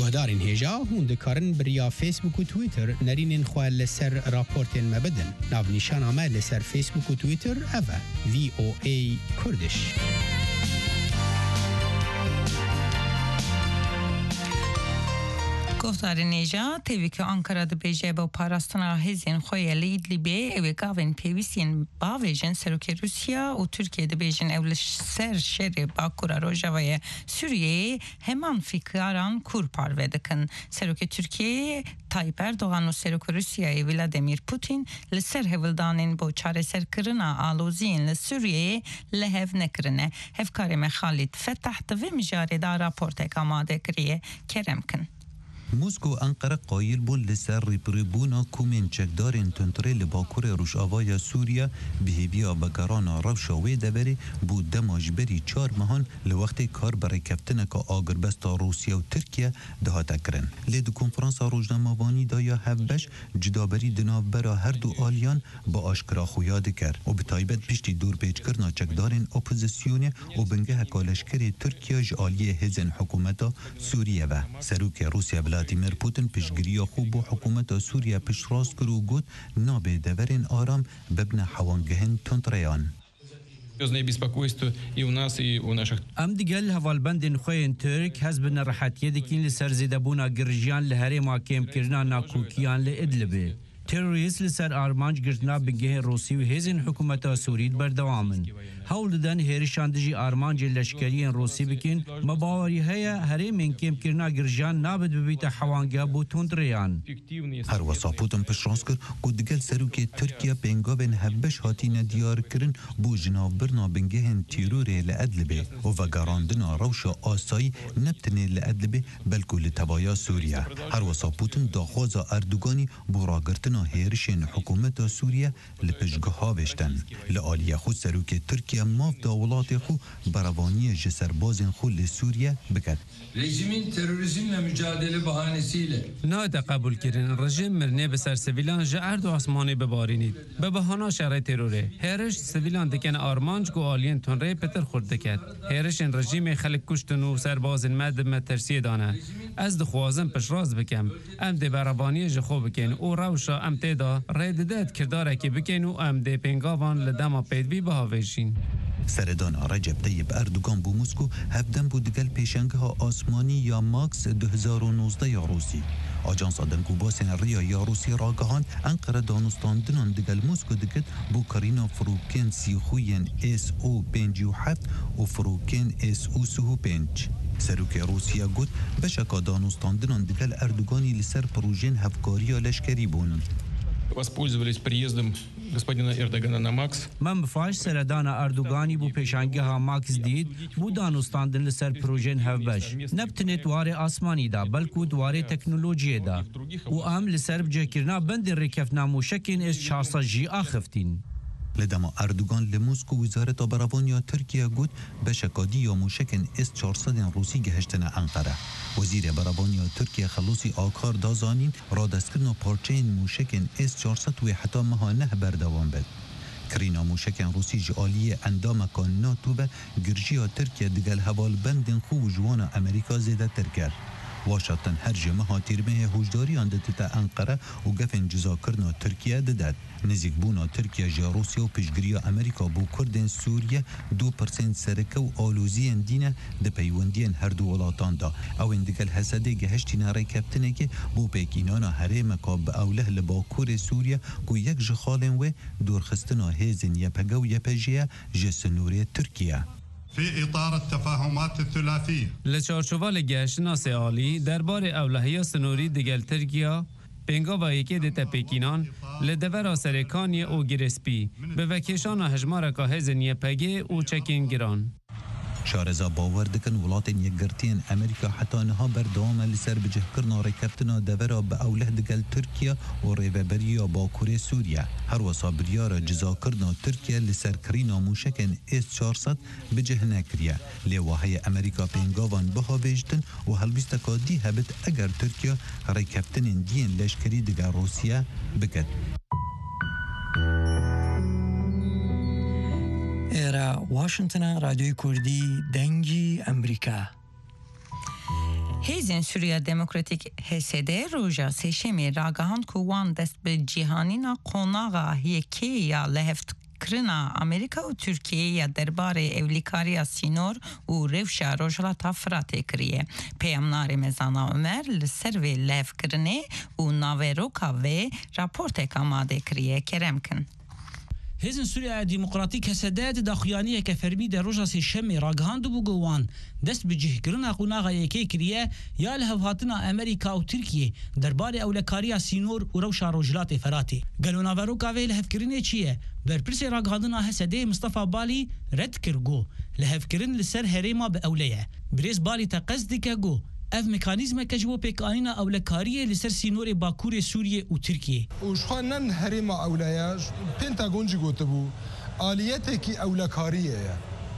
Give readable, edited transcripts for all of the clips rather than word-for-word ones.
هوادارین هیجا هوند کارن بریا فیسبوک و تویتر نرینین خواه لسر راپورتین مبدن ناو نشان آمه لسر فیسبوک و تویتر اوه VOA کردش. گفتار نیجا تیوی که آنکارا دو بیجه با پاراستانا هزین خوی لید لیبی اوی گاوین پیویسین باویجن سروک روسیا و ترکیه دو بیجن اولش سر شر باکورا روژاوی سوریه همان فکران کور پارو دکن سروک ترکیه تایپ اردوغان و سروک روسیای ولادیمیر پوتین لسر هولدانین با چاره سر کرنا آلوزین لسوریه لهف نکرنه هفکاری مخالید فتح دوی مجاری دا راپورت اکاماده کریه کرم کن. موسکو انقره قایل بود لسر ریپریبونا کومین چکدارین تنتره لباکور روشاوای سوریا بهیبیا بگرانا روشاوی دبری بود دماجبری 4 ماهان لوقت کار برای کفتن که آگربستا روسیا و ترکیه دهاته کرن. لید کنفرانس روزنامه‌وانی دایا هفبش جدابری دناو برا هر دو آلیان با آشکرا خویاد کرد و به تایبت پیشتی دور پیچ کرنا چکدارین اپوزیسیونه و بنگه هکالشکری ترکیه جالی هزن حکومتا سوریه و سروک روسیا ولادیمیر پوتین پیشگیری خوب و حکومت سوریه پیش راست کرو گود نابه دورین آرام ببن حوانگهن تندریان. ام دیگل هوالبندین خوین ترک حزب نرحتیه دکین لسر زیدبونا گرجیان لهره ماکیم کرنا ناکوکیان لإدلبه. تروریست لسر آرمانج گرتنا بنگه روسی و هزین حکومت سورید بردوامن. هول دادن هیرشان دجی آرمانج لشکری روسی بکن مباوری هیا هره من کم کرنا گرجان نابد ببیت حوانگه بو تندریان. هر وسا پوتن پیش راست کرد که دیگل سروک ترکیه بنگاوین هبش هاتین دیار کرن بو جناب برنا بنگهن تیروره لأدلبه و وگراندنا روش آسایی نبتنه لأدلبه بلکو لتبایا سوریا. هر وسا پوتن داخواز اردوگانی بو راگرتنا هیرشن حکومت سوریه لپشگه ها وشتن. لآلیه خود سروک ترکیه ماف داولات خو بروانی جسربازن خو لسوریه بکد. Rejimin terörizmle mücadele bahanesiyle ناده قبول کردن رژیم مرنه به سر سویلان جعرد و آسمانی ببارینید به بهانه شرع تروره هرش سویلان دکن آرمانج گو آلین تنره پتر خورد کرد هرش این رژیم خلق کشتن و سرباز مد مترسی دانه از دخوازم پش راز بکم ام ده برابانی جخو بکن او روشا ام تیدا ریددت کرداره که بکن و ام ده پنگاوان لدما پیدوی بهاوشین. سردان رجب طیب اردوگان بو موسکو هفدن بو دگل پیشنگه ها آسمانی یا ماکس 2019 یا روسی. آجانس آدنگو باسن ریا یا روسی راگهان انقره دانستاندنان دگل موسکو دگت بو کارینا فروکن سیخوین SO57 و فروکن SO35. سروک روسیا گود بشکا دانستاندنان دگل اردوگانی لسر پروژین هفکاری لشکری بون. Воспользовались приездом господина Эрдогана на МАКС. من بفاش سردان اردوگانی بو پیشنگه ها ماکس دید بو دانستاندن لسر پروژن هفبش نبتنه دواره آسمانی دا بلکو دواره تکنولوژی دا و ام لسر بجه کرنا بند رکفنا موشکین از 400 جی آخفتین. لدما اردوگان لموسکو وزارت براوانیا ترکیه گود بشکادی یا موشکن S-400 روسی گهشتن انقره. وزیر براوانیا ترکیه خلوصی آکار دازانین را دستکرنا پارچین موشکن S-400 و حتی مهانه بردوان بد. کرینا موشکن روسی جالی اندام کان ناتو به گرجیا ترکیه دگل حوال بندن خو جوان امریکا زیده ترکر. واشنطن هر جمعه تیرمه هوجداری اندت تا انقره و گفن جزا کرنا ترکیه ددد. نزیک بونا ترکیه جا روسیا و پیشگیری امریکا بو کردن سوریه 2% سرکه و آلوزی دینه ده پیوندین هر دو ولاتان دا. او اندگل حسده گهشتی ناره کپتنه که بو پیکینانا هره مکاب به اوله لباکور سوریه که یک جخالن و دورخستنا هیزن یپگه و یپجیه جسنوری ترکیه. في إطار التفاهمات الثلاثية. لچارچوبال گشتناس عالی دربار اولهیا سنوری دگل ترکیه پنگا و یکی دیتا پیکینان لدور سرکانی او گرسپی به وکیشان هجمار که هزنیه پگه او چکین گران. شارزا باور دکن ولاتین یکگرتین امریکا حتی نها بردوام لسر بجه کرنا رکبتنا دورا به اوله دگل ترکیه و ریوبریا باکور سوریه. هر وصا بریار جزا کرنا ترکیه لسر کرینا موشکن S-400 بجه نکریه. لیواهای امریکا پینگاوان بها بیجتن و هلویستکا دی هبت اگر ترکیه رکبتن دین لشکری دگر روسیه بکد. ایرا واشنطن رادیوی کردی دنگی امریکا. هیزن سوریا دموکراتیک حسده روژا سشمی راگهان کوان دست به جهانینا قوناغا هیکی یا لحفت کرنا امریکا و ترکیه یا دربار اولیکاریا سینور و روشا روژلاتا فراته کریه. پیامنار مزانا عمر لسر و لحف کرنه و ناوروکا و راپورت آماده کریه کرم کن. هیزن سوریا دموکراتیک حسده داخیانی که فرمی در روژا سشمی راگهان دو بگوان دست به جهگرنا قوناغا یکی کریه یا لحفاتنا امریکا و ترکیه دربار اولیکاریا سینور و روشا روژلات فراته. گلو ناوروکا و لحف کرنه چیه؟ برپرسی راگهاندنا حسده مصطفى بالی رد کرگو لحف کرن لسر هریما به اولیه. بریز بالی تا قصد که گو اف مکانیزم کجبو پیکانینا اولکاریه لسر سینور باکور سوریه و ترکیه. وشخانن هریما اولیاج پنتاگون جی گوتبو آلیته کی اولکاریه.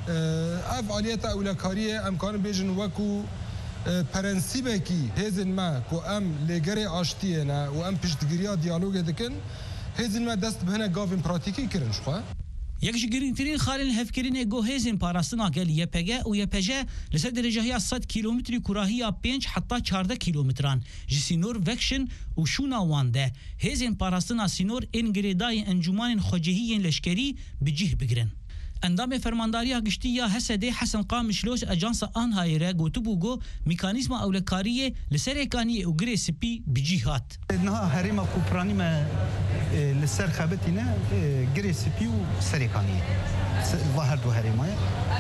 اف آلیت اولکاریه امکان بیجن وکو پرنسیبه کی هزن ما کو ام لگره آشتیه نه و ام پشتگیریا دیالوگ دکن هزن ما دست بهنه گاوین پراتیکی کرن شخوا. یکش گرینترین خالن هفکرین گو هزن پاراستنا گل یپگه و یپجه لسر درجه 100 کیلومتری کراهی 5 حتی 14 کیلومتران جسینور وکشن و شونا وانده هزن پاراستنا سینور انگریدای انجمان خوجهی لشکری بجه بگرن. اندام فرمانداری گشتی یا حسده حسن قامشلوش اجانس آنهایره گوتبو گو مکانیزم اولکاریه لسر اکانی او گری سپی بجیهات. نها هریما کوپرانی ما لسر خبتینا گری سپی و سرکانی ظاهر دو هریمای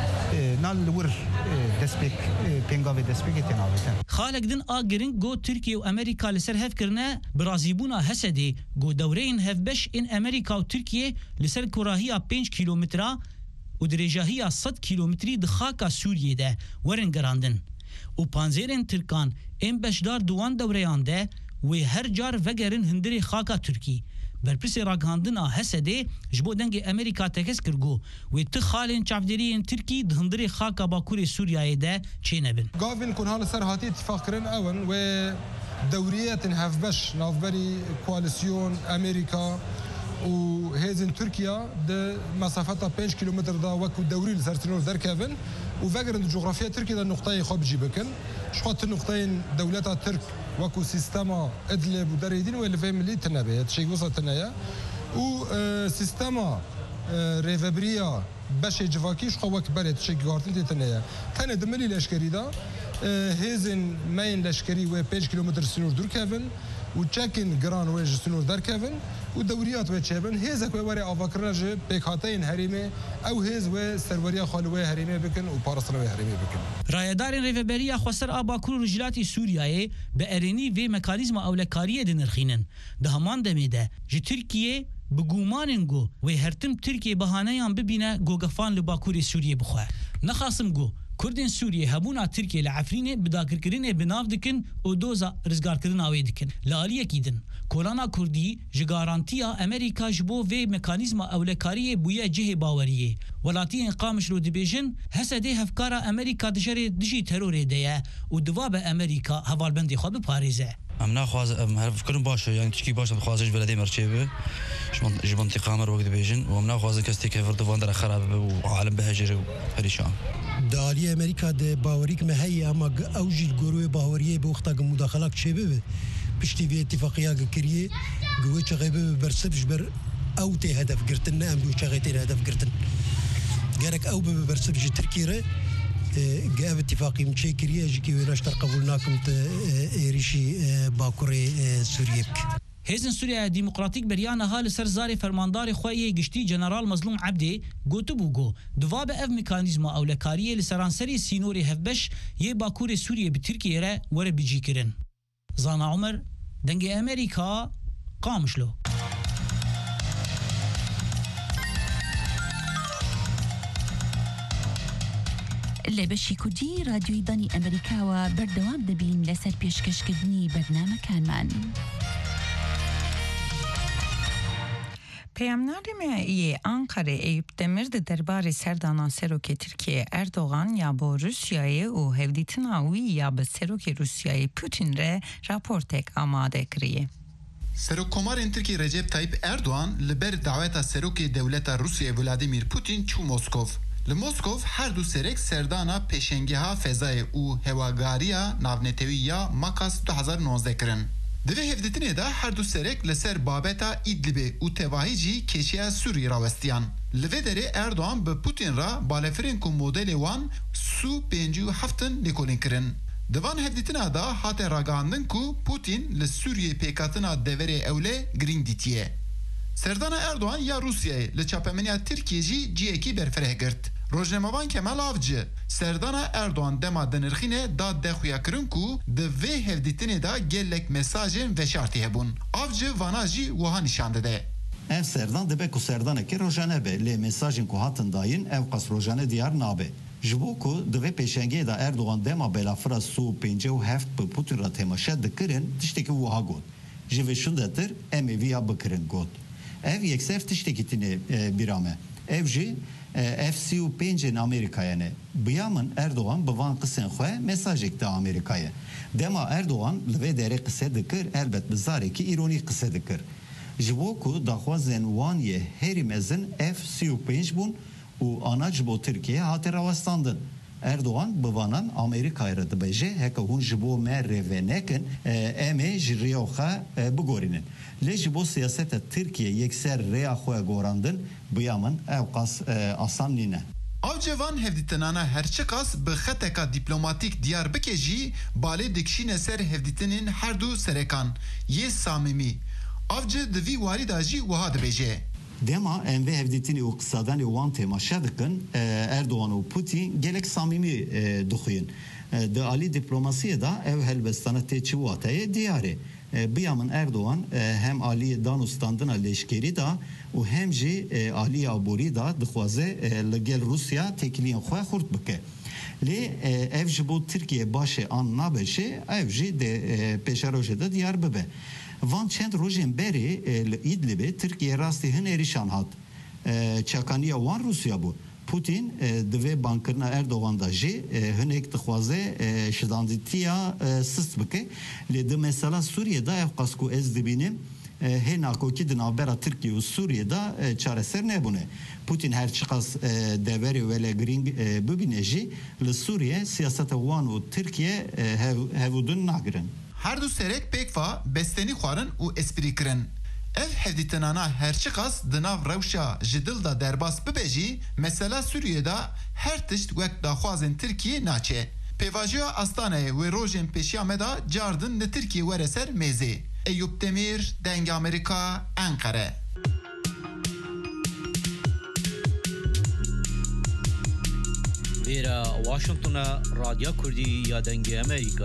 نال ور دسپیک پنگاوی دسپیک تناوتن. خالق دن آگرین گو ترکیه و امریکا لسر هف کرنه برازیبونا حسده گو دورین هف بش این امریکا و ترکیه لسر کراهی 5 کیلومترا و درجه 100 کیلومتری دخاکا سوریه ده ورن گراندن و پانزیرن ترکان این بشدار دوان دوریان ده و هر جار وگرن هندری خاکا ترکی برپرسی راگهاندنا حسده جبو دنگ امریکا تکس کرگو و تخالین چافدرین ترکی دهندری خاکا باکور سوریه ده چه نبن گاوین کنها لسر هاتی اتفاق کرن اون و دوریت هف بش نافبری کواليسيون امریکا و هزن تركيا ده مسافتها 5 كيلومتر دا وكو دوري لسرتنور دركافن وفاقرن جغرافيا تركيا ده النقطة خب جيبكن شخوات النقطين دولتها ترك وكو سيستما ادلب ودريدين ولا فهم اللي تنابيه شيء وصل تنايا و سيستما ريفابريا باش جواكي شخو وكبرت شيء غارتين تنايا كان دملي لشكري دا هزن ماين لشكري و 5 كيلومتر سنور دركافن وتشاكن جران ويج سنور دركافن ودوريات وتشابن هيزك ووري افاكراج بيكاتين هريمه او هيز و سروريا خالوي هريمه بكن وبارسنوي هريمه بكن رايدار ريفبريا خسر اباكور رجلاتي سوريا باريني و ميكانيزم اولكاريه دنرخينن دهمان دميده جي تركيا بگوماننگو و هرتم ترکیه بهانه‌ام ببینه گوگفان لباکور سوریه بخواه نخاسم گو کردن سوریه هبونا ترکیه لعفرینه بداکرکرینه بناو دکن و دوزا رزگارکرین آوی دکن لالیه کیدن کورانا کردی جگارانتیا امریکا جبو و مکانیزم اولکاریه بویا جه باوریه ولاتی انقامش رو دبیجن حسده هفکارا امریکا دجاری دجی تروره دیه و دواب امریکا حوالبندی خواه بپاریزه امنا خواز هرف كرن باشه يعني تشكي باشه بخوازش بلدي مرشبه جو منطقه مر وقت بيجن وامنا خواز كستي كيف فردوان خراب وعالم بهجر وهريشان دالي امريكا ده باوريك ما هي اما اوجي الجروي باوريه بوقتا مداخلات شباب بشتي في اتفاقيه كريه جوه غيبه برسبش بر او تي هدف قرتنا ام بو شغيتين هدف قرتن قالك او برسبش تركيره جاب اتفاقي مشيكريه جيكي ونشتر قبولناكم ريشي باكوري سوريك هزن سوريا ديمقراطيك بريانا هال سرزاري فرماندار خويه گشتي جنرال مظلوم عبدي گوتبوگو دواب اف ميكانيزم اولكاريه لسرانسري سينوري هفبش يه باكوري سوريا بتركيا را ور بيجيكرن زانا عمر دنگ امريكا قامشلو لبشی کودی رادیوی دانی امریکا و بردوام دبین لسر پیشکشکردنی برنامه کانمان. پیامنامه آنکاره ایوب دمرد دربار سردانا سروک ترکیه اردوغان یا با روسیای و هفدیتناوی یا به سروک روسیای پوتین را راپورتک آماده کریه. سروکومارên Tirkiye Recep Tayyip Erdoğan li ber daweta serokê dewleta Rûsyayê Vladimir Putin çû Moskov. Li Moskov her du serek serdana peşengeha fezayê û hewagariya navnetewiya Makas 2019 kirin. Divê hevdîtinê de her du serek li ser babeta İdlibê û tevahî jî keşiya Sûriyê rawestiyan. Li vê derê Erdoğan bi Putin ra balefirên ku modelê wan Su-57 lêkolîn kirin. Di van hevdîtina da hate ragihandin ku Putin li Sûriyê pêkatina deverê ewlê girîng dîtiye. Serdana Erdoğan ya Rusyayê li çapemeniya Tirkiye jî ciyekî berfireh girt. Rojnamavan Kemal Avcı Serdana Erdoğan dema denirxîne da dexuya kirin ku di vê hevdîtinê da gelek mesajên veşartî hebûn. Avcı vana jî wiha nîşan dide. Ev serdan dibe ku serdanekê rojane be lê mesajên ku hatin dayîn ev qas rojane diyar nabe. Ji bo ku di vê pêşengiyê da Erdoğan dema belafira Su-57 bi Putin ra temaşe dikirin tiştekî wiha got. Ji vê şundetir em ê vîya bikirin got. Ev yekser tiştekî tîne bîrame. Ev jî F-35 Amerika'ya ne? Biyamın Erdoğan bi van qisên xwe mesajek da Amerika'ya. Dema Erdoğan li vê derê qise dikir elbet bi zarekî îronî qise dikir. Ji bo ku daxwazên wan yê herî mezin F-35 bûn û ana ji bo Tirkiye hate rawestandin. Erdoğan bi vanan Amerika'ya re dibêje heke hûn ji bo me rêvê nekin em ê ji rêya xwe bigorînin. Lê ji bo siyaseta Tirkiye yekser rêya xwe gorandin biyamin ew qas asan nîne. Avcı van hevdîtinana herçi qas bi xeteka dîplomatîk diyar bike jî balê dikişîne ser hevdîtinên her du serekan yê samimî. Avcı di vî warî da jî wiha dibêje. Dema em vê hevdîtinê û qisadanê wan temaşe dikin Erdoğan û Putin gelek samîmî dixuyin. Di alî diplomasiyê da ev helbestana tê çi wateyê diyar e. Biyamin Erdoğan hem aliyê danûstandina leşkerî da û hem jî aliyê aborî da dixwaze li gel Rusya têkiliyên xwe xurt bike. Lê ev ji bo Tirkiye başê an nabeşe ev jî de pêşerojê de diyar bibe. Van çend rojên berê li İdlibê Tirkiye rastî hin êrîşan hat. Çakaniya wan Rusya bû. Putin di vê bankirina Erdoğan da jî hinek dixwaze şidandîtiya sist bike. Lê di mesela Sûriyê ev qas ku ez dibînim hê nakokî di navbera Tirkiye û Sûriyê da çareser nebûne. Putin her çi qas deverê velegirîng bibîne jî li Sûriye siyaseta wan û Tirkiye hevûdin nagirin. Her du serek pekva bestenî xwarin û esprî kirin. Ev hevdîtinana herçi qas di nav rewşa ji dil da derbas bibe jî mesela Sûriyê her tişt wek daxwazên Tirkiye naçe. Pêvajiya Astanayê wê rojên pêşiya me da cardin li Tirkiye were ser mêzê. Eyüp Demir, Deng Amerika, Ankara. Vêra Washington'a Radya Kurdî ya Dengê Amerika.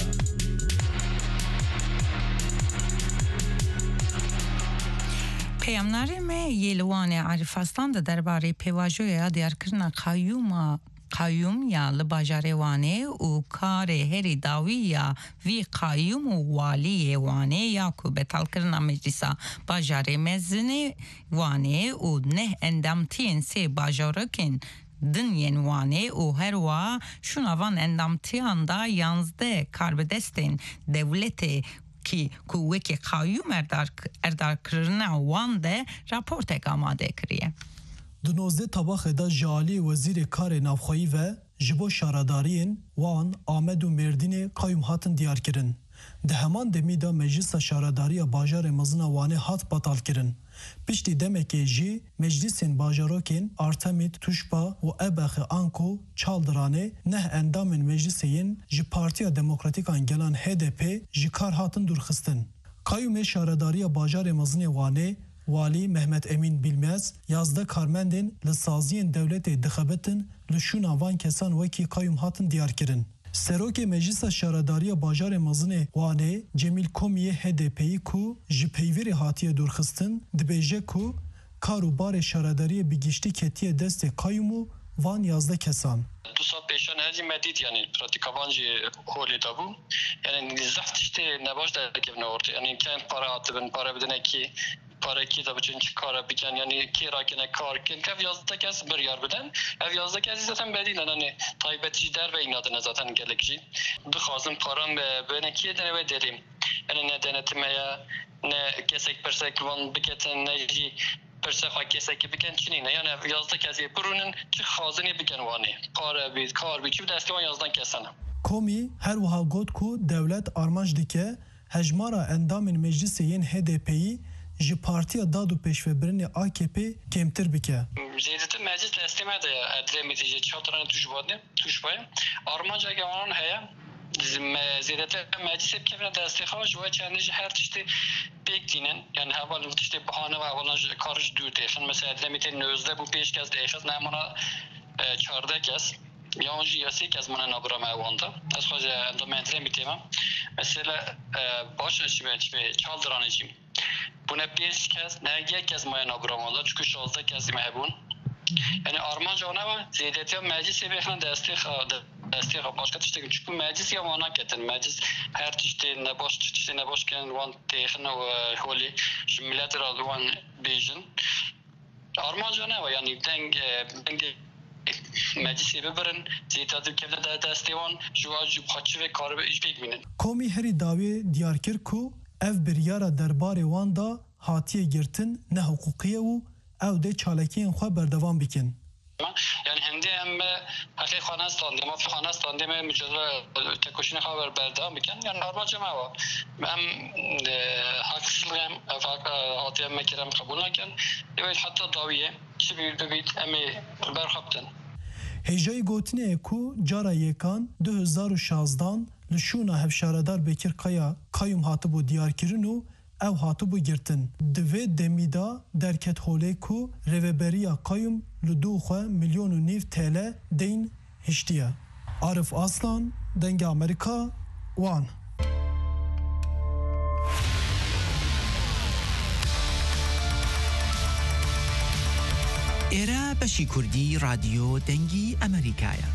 Peyamnarê me yê li Wanê Arîfaslan de derbarê pêvajoya diyarkirina qayyum ya li bajarê Wanê û karê herî dawî ya vî qayyum û waliyê Wanê ya ku betalkirina meclîsa bajarê mezinê Wanê û neh endamtiyên sê bajarekên dinyên Wanê û her wa şunavan endamtiyan da 11 karbidestên devletê ki ku wekî qayyum erdarkirina wan de raportek amade kiriye. Di 19 tabaxê da ji aliyê Wezîrê Karê Navxweyî ve ji bo şaradariyên wan Amed û Mêrdînê qayyum hatin diyarkirin. Di heman demî da Meclîsa Şaradariya Bajarê mezina Wanê hat batalkirin. Piştî demekê jî meclîsên bajarokên Artemîd, Tuşba û Ebexê Anko Çaldiranê neh endamên meclîsê yên ji Partiya Demokratîkan Gelan HDP ji kar hatin dûrxistin. Qayyumê Şaradariya Bajarê mezinê Wanê Walî Mehmet Emîn Bilmez yazda karmendên li saziyên dewletê dixebitin li şûna van kesan wekî qayyum hatin diyarkirin. Serokê Meclîsa Şaradariya Bajarê mezinê Wanê Cemîl Komiyê HDP'yî ku ji peyvêrê hatiye dûrxistin dibêje ku kar û barê şaradariyê bi giştî ketiye destê qayyum û van yazda kesan. دو سال پیشان هزی مدید یعنی پراتیکابان جی هولی دابو یعنی زفت işte نباش در که نورد یعنی کم para atыбın para bedene ki para ki tabii çünkü kara biken yani kira kene kar ken ev yazda kes bir yer beden ev yazda kes zaten bedine hani taybetici der ve inadına zaten gerekçi bu khazım param ve bene ki de ve dedim yani ne denetmeye ne kesek persek van biketen ne پرسه خواهی کسی که بکن چنینه یعنی 11 کسی برونن چه خازنی بکن وانه پاره بید کار بید چی دستیوان 11 کسانه کومی هر وها گوت کو دولت آرمانج دیکه هجمارا اندام مجلس ین HDP'yi ji partiya dad û pêşvebirinê AKP kêmtir bike. Zêdetir meclis destême de Edremitê ji çavtirane tuş baye. Armanca gewanan heye. Zêdetir meclisê bikevine destêxwe ji we çendê ji her tiştê pêk dînin. Yani heval tiştê bihane ve hevalan ji kar ji dûr têxin. Mesela Edremitê 19 bû 5 kes dêxiz nemana 14 kes. Yan jî ya 3 kes mana nabira me wanda. Ez xwe endam Edremitê me. Mesela başa çime çaldıranê çim. Buna 5 kez, ne 1 kez maya nagramala çünkü 16 kez mehbun. Yani Armanca ona var. Ziyadetiya meclis sebehine destek başka tişte çünkü meclis ya mana ketin meclis her tişte ne baş ken wan tehne ve holi millet radwan bejin. Armanca ne var yani deng meclis sebebirin ziyadetiya kevde destevan şu acı xaçı ve karbe iş pekminin. Komi heri davi diyarkir ku ev biryara derbarê wan da hatiye girtin ne huquqiye û ew dê çalekiyên xwe berdevam bikin. Yani hindi em hakî xanastan dema xanastan dema mücadele tekoşine xaber berdevam bikin. Yani Armanca ma var. Em haksızlığım hatiye mekerem kabul nakin. Evet hatta daviye çi bibit em berxaptin. Hêjayî gotinê ku cara yekan 2016 li şûna hevşaredar Bekir Kaya Kayum hatibû diyarkirin û ew hatibû girtin. Di vê demî da derket holê ku rêveberiya Kayum li dû xwe milyon û nîv TL deyn hiştiye. Arif Aslan, Dengê Amerîka, Wan. ئێرە بەشی کوردی رادیۆ دەنگی ئەمریکایە.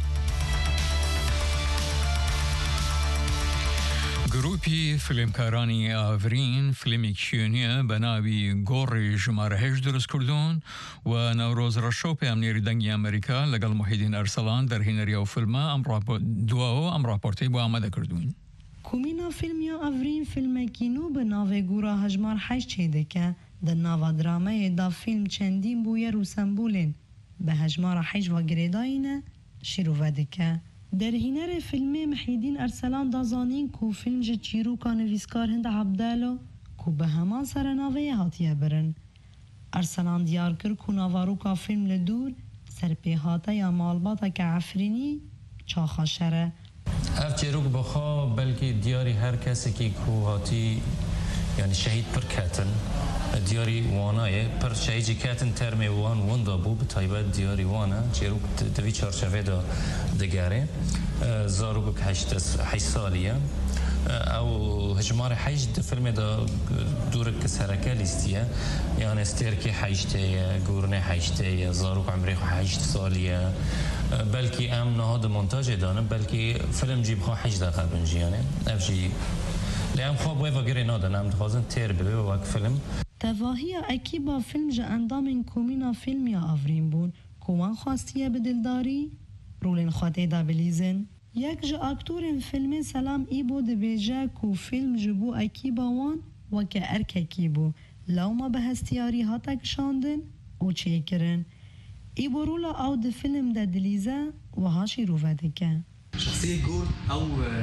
گروپی فیلمکارانی ئاڤرین فیلمێکیێنیە بە ناوی گۆڕی ژمارە 8 دروست کردوون و نەورۆز ڕەشۆ پامنێری دەنگی ئەمریکا لەگەڵ محیدین ئەرسەلان دەرهێنەریە و فیلمە دواوە ئەم راپۆرتەی بۆ ئامادە کردوون. کومینا فیلمیا ئەڤرین فیلمێکینو بە ناوێ گورا هەژمار 8 چێدەکە د ناوا درامەیەدا فیلم چەندین بووە ڕووسەمبولێن بە هەژمارە 8 وەگرێداینە شیرۆڤە دکە. دەرهینەرێ فیلمê محیدین ئەرسەلان دازانین ku film ji çîroka nivîskar Hind Abdelo ku bi heman serenaveyê hatiye birin. Erselan diyar kir ku navaroka film li dûr serpêhateya malbateke Efrînî çaxaşer e. Ev çêrok bixwe belkî diyarî her kesekî ku hatî yani şehîd pir ketin diyarî wanayê pir şehîdî ketin termê wan wenda bû bi taybet diyarî wan e çêrok di vî çarçevê de digere zarokek 8 salî ye ew hejmarê 8 di filmê de dûrek sereke lîstiye yani stêrkê 8 ye gûrinê 8 ye zarok emrê 8 salî ye belkî em niha di montajê danin belkî film jî bixwe 8 daqiqe bin jî yani ev jî lê em xwe wê vegirê nadin em dixwazin têr bibe wek film. Tevahiya ekîba film ji endamên komîna filmiya Avrîn bûn ku wan xwastiye bi dildarî rolên xwe tê de bilîzin. Yek ji aktorên filmê Selam İbo dibêje ku film ji bo ekîba wan weke erkekî bû. Lawma bi hestiyarî hate kişandin û çêkirin. İbo rola ew di film de dilîze wiha şîrove dike. شخصية جول أو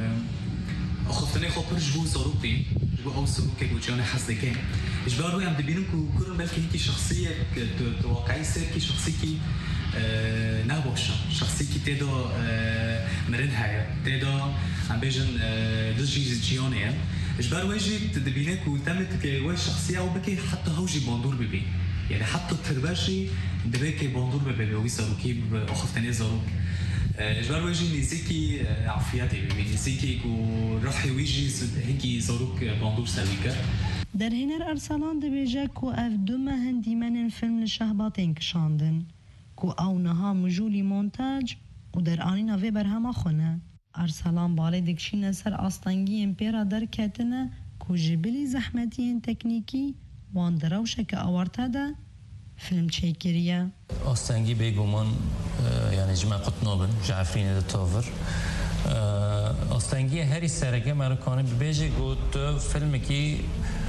خفتني خبر جبو صاروخي جبو أو صاروخي وجانا حسدكان إجبار ويا عم تبينوا كل بالك هيك شخصية واقعية سير كي شخصية نابوشة شخصية تدا مرنها تدا عم بيجن دزجي جيانية إجبار ويجي تدبينك وتمت كواي شخصية أو بكي حتى هوجي باندور ببي يعني حتى ترباشي دبكي باندور ببي وي صاروخي خفتني صاروخ إجبار ويجي نزيكي عفياتي ببي نزيكي وراح ويجي هيكي صاروخ باندور سويكا درهنر ارسلان دبیجه کو اف دو مهن دیمن فیلم لشهباتین کشاندن کو او نها مجولی مونتاج و در آنینا وی برهما خونه ارسلان بالی دکشین سر آستانگی امپیرا در کتنه کو جبلی زحمتی تکنیکی وان دروشه که آورته ده فیلم چیکریه آستانگی بگومان یعنی جمع قطنابن جعفرین ده تاور آستانگی هری سرگه مرکانه ببیجه گوت فیلم کی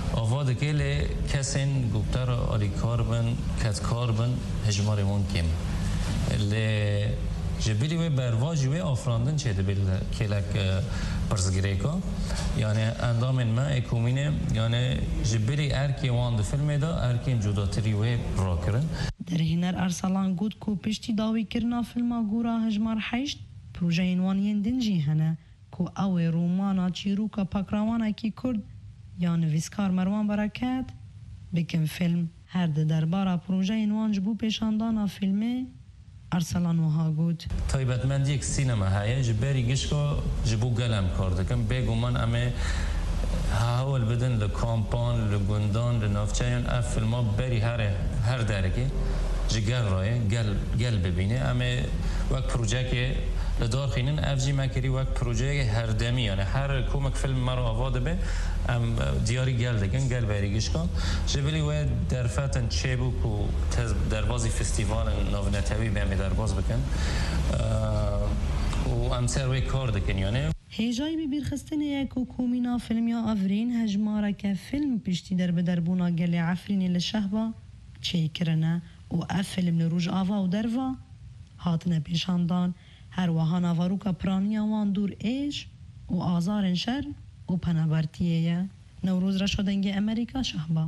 آواد که لی کسین گوبتر آلیکار بن کتکار بن هجمار ممکن لی جبیلی و برواجی و آفراندن چه دبیل کلک پرزگریکا یعنی اندام ما اکومینه یعنی جبیلی ارکی واند فیلم دا ارکی جداتری و را کرن در هنر ارسلان گود کو پشتی داوی کرنا فیلم گورا هجمار حیشت پروژه اینوانین دنجی هنه کو او رومانا چیروکا پاکراوانا کی کرد یا نویسکار مروان برکت بکن فیلم هر درباره پروژه اینوان جبو پیشاندانا فیلمه ارسلان وها گود تایبەتمەندی یک سینما هەیە ji berî gişka ji bo gelem kar dikin bêguman em ê hawil bidin li kampan li gundan li navçeyan ev filma berî her derekê ji gel rayê gel bibîne em ê wek projeyekê li darxînin ev jî me kirî wek projeyekê herdemî yani her komek film me ra ava dibe em diyarî gel dikin gel berî gişka ji bilî wê derfetin çêbû ku derbazî festîvalên navnetewî be em ê derbaz bikin û em ser wê kar dikin yani هیجای بی بیرخستنه کو کومینا فیلم یا افرین هجماره که فیلم پشتی در بدربونا گل عفرینی لشهبا چه کرنه و اف فیلم لروج آوا و دروا هاتنه پیشاندان هر وهانا واروکا پرانیا وان دور ایش و آزار شر و پنابرتیه نوروز را شدنگ امریکا شهبا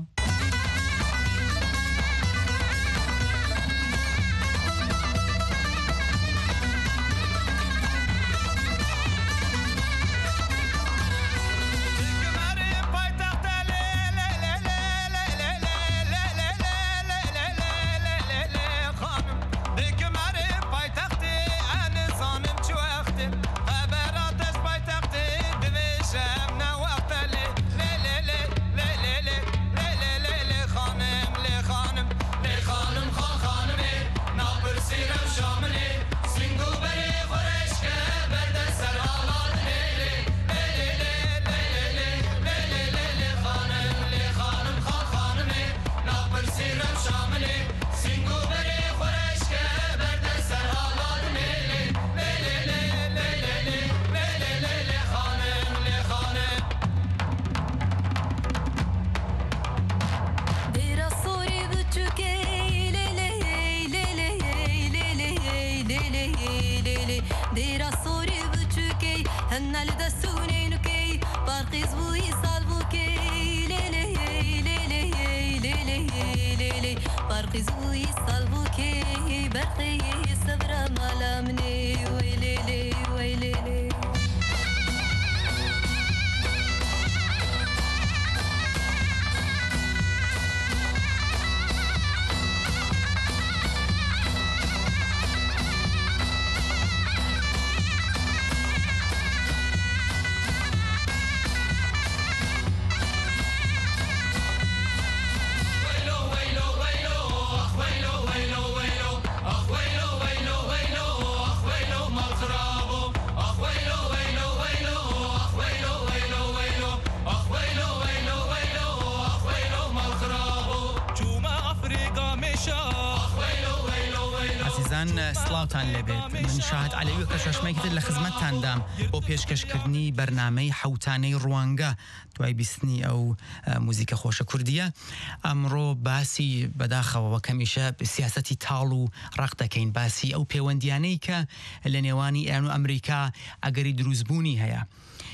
سلااوان لەبێت من شاهد علەوی کەشەشمێکتر لە خزمەتتاندام بۆ پێشکەشکردنی بەرنامەی حوتانەی ڕوانگە دوای بیستنی ئەو موزیکە خۆشە کوردیە ئەمڕۆ باسی بەداخەوە کەمیشە سیاسەتی تاڵ و ڕق دەکەین باسی ئەو پەیوەندیانەی کە لە نێوانی ئێران و ئەمریکا ئەگەری دروستبوونی هەیە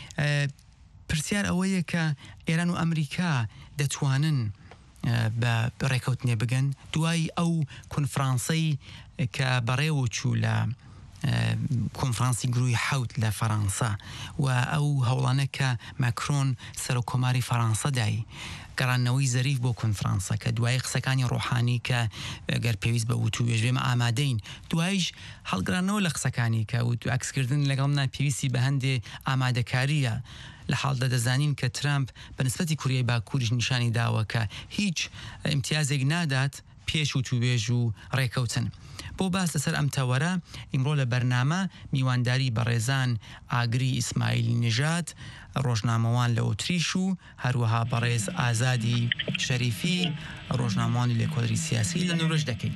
پرسیار ئەوەیە کە ئێران و ئەمریکا دەتوانن بە ڕێکەوتنێ بگەن دوای ئەو کنفرانسەی کە بەڕێوە چوو لە کنفرانسی گروهی حوت لە فەڕەنسا و ئەو هەوڵانە کە ماکرۆن سەرۆکۆماری فەڕەنسا دای گەڕانەوەی زەریف بۆ کنفرانسە کە دوای قسەکانی ڕۆحانی کە گەر پێویست بە وتوێژێمە ئامادەین دوایش هەڵگرانەوە لە قسەکانی کە وتو ئەکسکردن لەگەڵ منە پێویستی بە هەندێ ئامادەکاریە لە حاڵدا دەزانین کە ترامپ بە نسبەتی کوریای باکووریش نیشانی داوە کە هیچ ئیمتیازێک نادات پێش وتوێژ و ڕێکەوتن بۆ باس لەسەر ئەم تەوەرە ئیمڕۆ لە بەرنامە میوانداری بەڕێزان ئاگری ئیسماعیلی نژاد ڕۆژنامەوان لە ئۆتریش و هەروەها بەڕێز ئازادی شەریفی ڕۆژنامەوانی لێکۆڵەری سیاسی لە نۆرۆژ دەکەین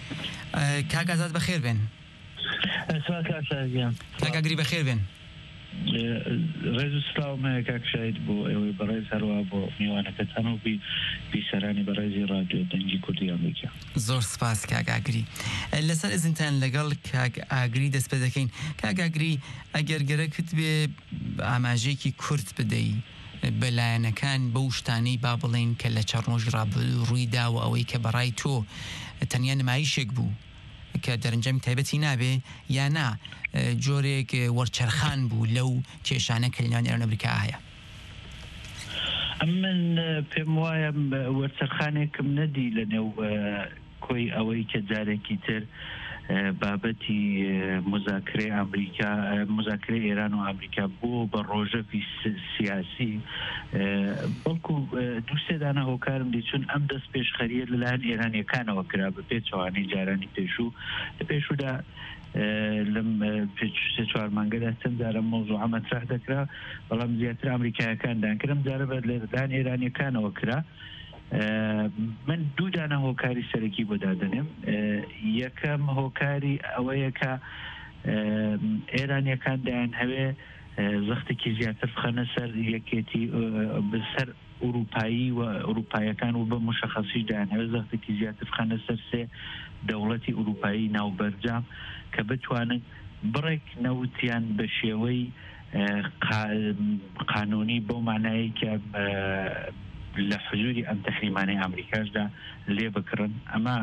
کاک ئازاد بەخێر بێن کاک ئاگری بەخێر بێن ڕێز و سلااومەیە کاک شاید بۆ ئێوەی بەڕێز هەروە بۆ میوانەکەتان و بیسەرانی بەڕێزی رادیۆ دەنگی کوردی ئەمریکا. زۆر سپاس کاک ئاگری. لەسەر ئزنتان لەگەڵ کاک ئاگری دەست پێ دەکەین. کاک ئاگری ئەگەر گەرەکت بێ ئاماژەیەکی کورت بدەی بەلایەنەکان بەو شتانەی با بڵێن کە لە چەڕۆژ ڕوویدا و ئەوەی کە بەڕای تۆ تەنیا نمایشێک بوو کە دەرەنجامی تایبەتی نابێ یا نا جۆرێک وەرچەرخان بوو لەو کێشانە کە لەناوی ئێران ئەمریکا هەیە؟ من پێم وایە وەرچەرخانێکم نەدی لە نێو کۆی ئەوەی کە جارێکی تر بابەتی مذاکرەی ئەمریکا مذاکرەی ئێران و ئەمریکا بۆ بە ڕۆژەفی سیاسی بەڵکو دووسێدانە هۆکارم دیچون ئەم دەست پێشخەریە لەلایەن ئێرانیەکانەوە کرا بە پێچەوانەی جارانی پێشوو لە پێشوودا لەم پێ چوار مانگەدا چەند جارە مۆزوع مەترح دەکرا بەڵام زیاتر ئەمریکایەکاندان کردم جارە بە لەلایەن ئێرانیەکانەوە کرا. من دوو دانە هۆکاری سەرەکی بۆ دادەنێم. یەکەم هۆکاری ئەوەیە کە ئێرانیەکان دایان هەوێ زەختێکی زیاتر بخەنە سەر یەکێتی بەسەر ئوروپایی و ئوروپایەکان و بە مشەخەسیش دایان هەوێ زەختێکی زیاتر بخەنە سەر سێ دەوڵەتی ئوروپایی ناوبەرجام کە بتوانن بڕێک نەوتیان بە شێوەی قانونی بۆ معنایی کە لە حجوری ئەم تەحریمانەی ئەمریکاشدا لێ بکڕن. ئەمە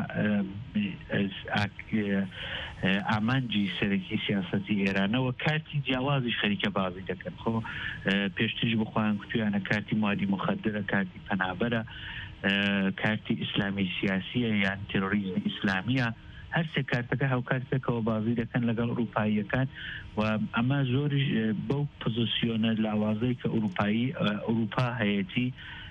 ئامانجی سەرەکی سیاسەتی ئێرانەوە کارتی جیاوازی خەریکە بازی دەکەن. خۆ پێشتیش بخوایان کوتویانە کارتی موادی مخدرە، کارتی پەنابەرە، کارتی ئیسلامی سیاسیە یان تێرۆریزمی ئیسلامیە. هەر سێ کارتەکە هاوکارتێکەوە بازی دەکەن لەگەڵ ئوروپاییەکان و ئەمە زۆریش بەو پۆزیسیۆنە لاوازەی کە ئوروپا هەیەتی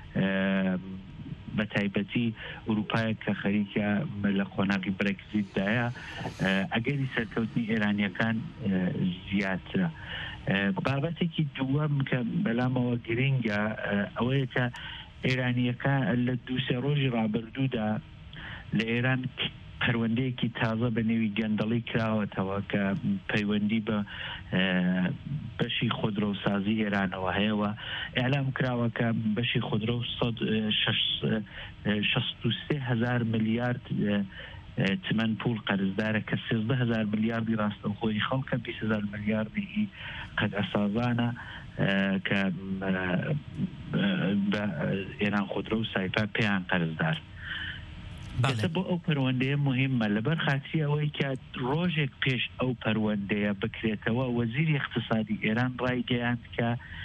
بە تایبەتی ئوروپایە کە خەریکە لە قۆناغی برێکزیتدایە ئەگەری سەرکەوتنی ئێرانیەکان زیاترە. بابەتێکی دووەم کە بەلامەوە گرنگە ئەوەیە کە ئێرانیەکان لە دووسێ ڕۆژی ڕابردوودا لە ئێران پەروەندەیەکی تازە بە نێوی گەندەڵی کراوەتەوە کە پەیوەندی بە بەشی خودرۆسازی ئێرانەوە هەیەوە ئێعلام کراوە کە بەشی خودرۆ 63,000 ملیارد تمەن پول قەرزدارە کە 13,000 ملیاردی ڕاستەوخۆی خەڵکە 20,000 ملیاردی قەد ئەسازانە کە بە ئێران خودرۆ و سایپا پێیان قەرزدار. بۆ ئەو پەروەندەیە مهمە لەبەر خاتی ئەوەی کە ڕۆژێک پێش ئەو پەروەندەیە بکرێتەوە وەزیری اقتصادی ئێران ڕایگەیاند کە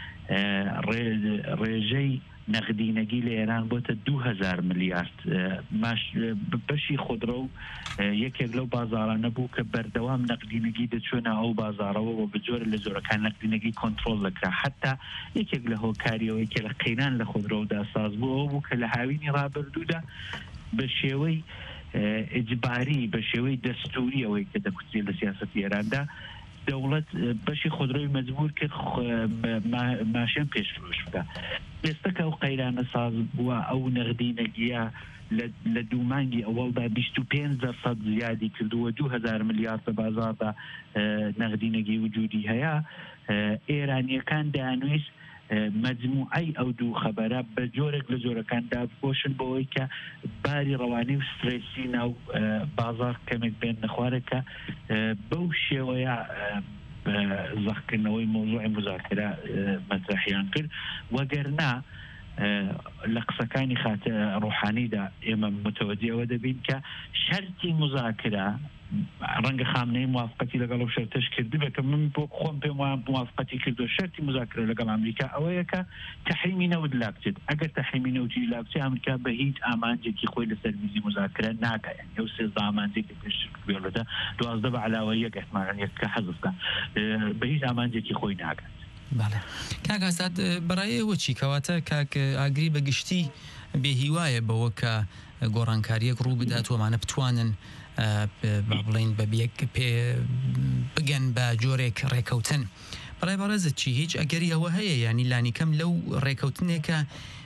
ڕێژەی نەقدینەگی لە ئێران بۆتە 2,000 ملیارد. بەشی خودرۆ یەکێک لەو بازارانە بوو کە بەردەوام نەقدینەگی دەچوونە ئەو بازارەوە و بجۆرە لە زۆرەکان نەقدینەگی کۆنتترۆل دەکرا. حتا یەکێک لە هۆکاریەوەی کە لە قەینان لە خودرۆدا ساز بوو ئەو بوو کە لە هاوینی ڕابردوودا بە شێوەی ئجباری بە شێوەی دەستوری ئەوەی کە دەکوتی لە سیاسەتی ئێراندا دەوڵەت بەشی خودرۆی مەجبور کرد ماشێن پێشفرۆش بکە. ئێستا کە ئەو قەیرانە ساز بووە ئەو نەقدینەگیە لە دوو مانگی ئەوەڵدا 25% زیادی کردووە 2,000 ملیارد بە بازاردا نەقدینەگی وجودی هەیە. ئێرانیەکان دەیانویست مجموعی ئەو دوو خەبەرە بە جۆرێک لە جۆرەکاندا بپۆشن بۆەوەی کە باری ڕەوانی و سترێسی ناو بازار کەمێک بێن نەخوارێکە بەو شێوەیە زەخکردنەوەی مۆزوعی مذاکرە مەترحیان کرد. وەگەرنا لە قسەکانی خاتە ڕوحانیدا ئێمە متوەجیەوە دەبین کە شەرتی مذاکرە ڕەنگە خامنەی موافقەتی لەگەڵ ئەو شەرتەش کردبێت کە من بۆ خۆم پێم وایە موافقەتی کردو شەرتی مذاکرە لەگەڵ ئەمریکا ئەوەیە کە تەحریمی نەوت لا بچێت. ئەگەر تەحریمی نەوتی لا بچێت ئەمریکا بە هیچ ئامانجێکی خۆی لەسەر میزی مذاکرە ناگەیان ئەو 13 ئامانجێکی پێشتر کردوێتە 12 بە علاوە یەک احتمالاً یەک کە حەزفکە بە هیچ ئامانجێکی خۆی ناگات. بەڵێ کاک ئازاد بەڕایەوە چی کەواتە کاک ئاگری بەگشتی بێهیوایە بەوە کە گۆڕانکاریەک ڕوو بدات ومانە بتوانن با بڵین بە پێ بگەن بە جۆرێک ڕێکەوتن. بەڕای بەڕێزت چی هیچ ئەگەری ئەوە هەیە ینی لانی کەم لەو ڕێکەوتنێکە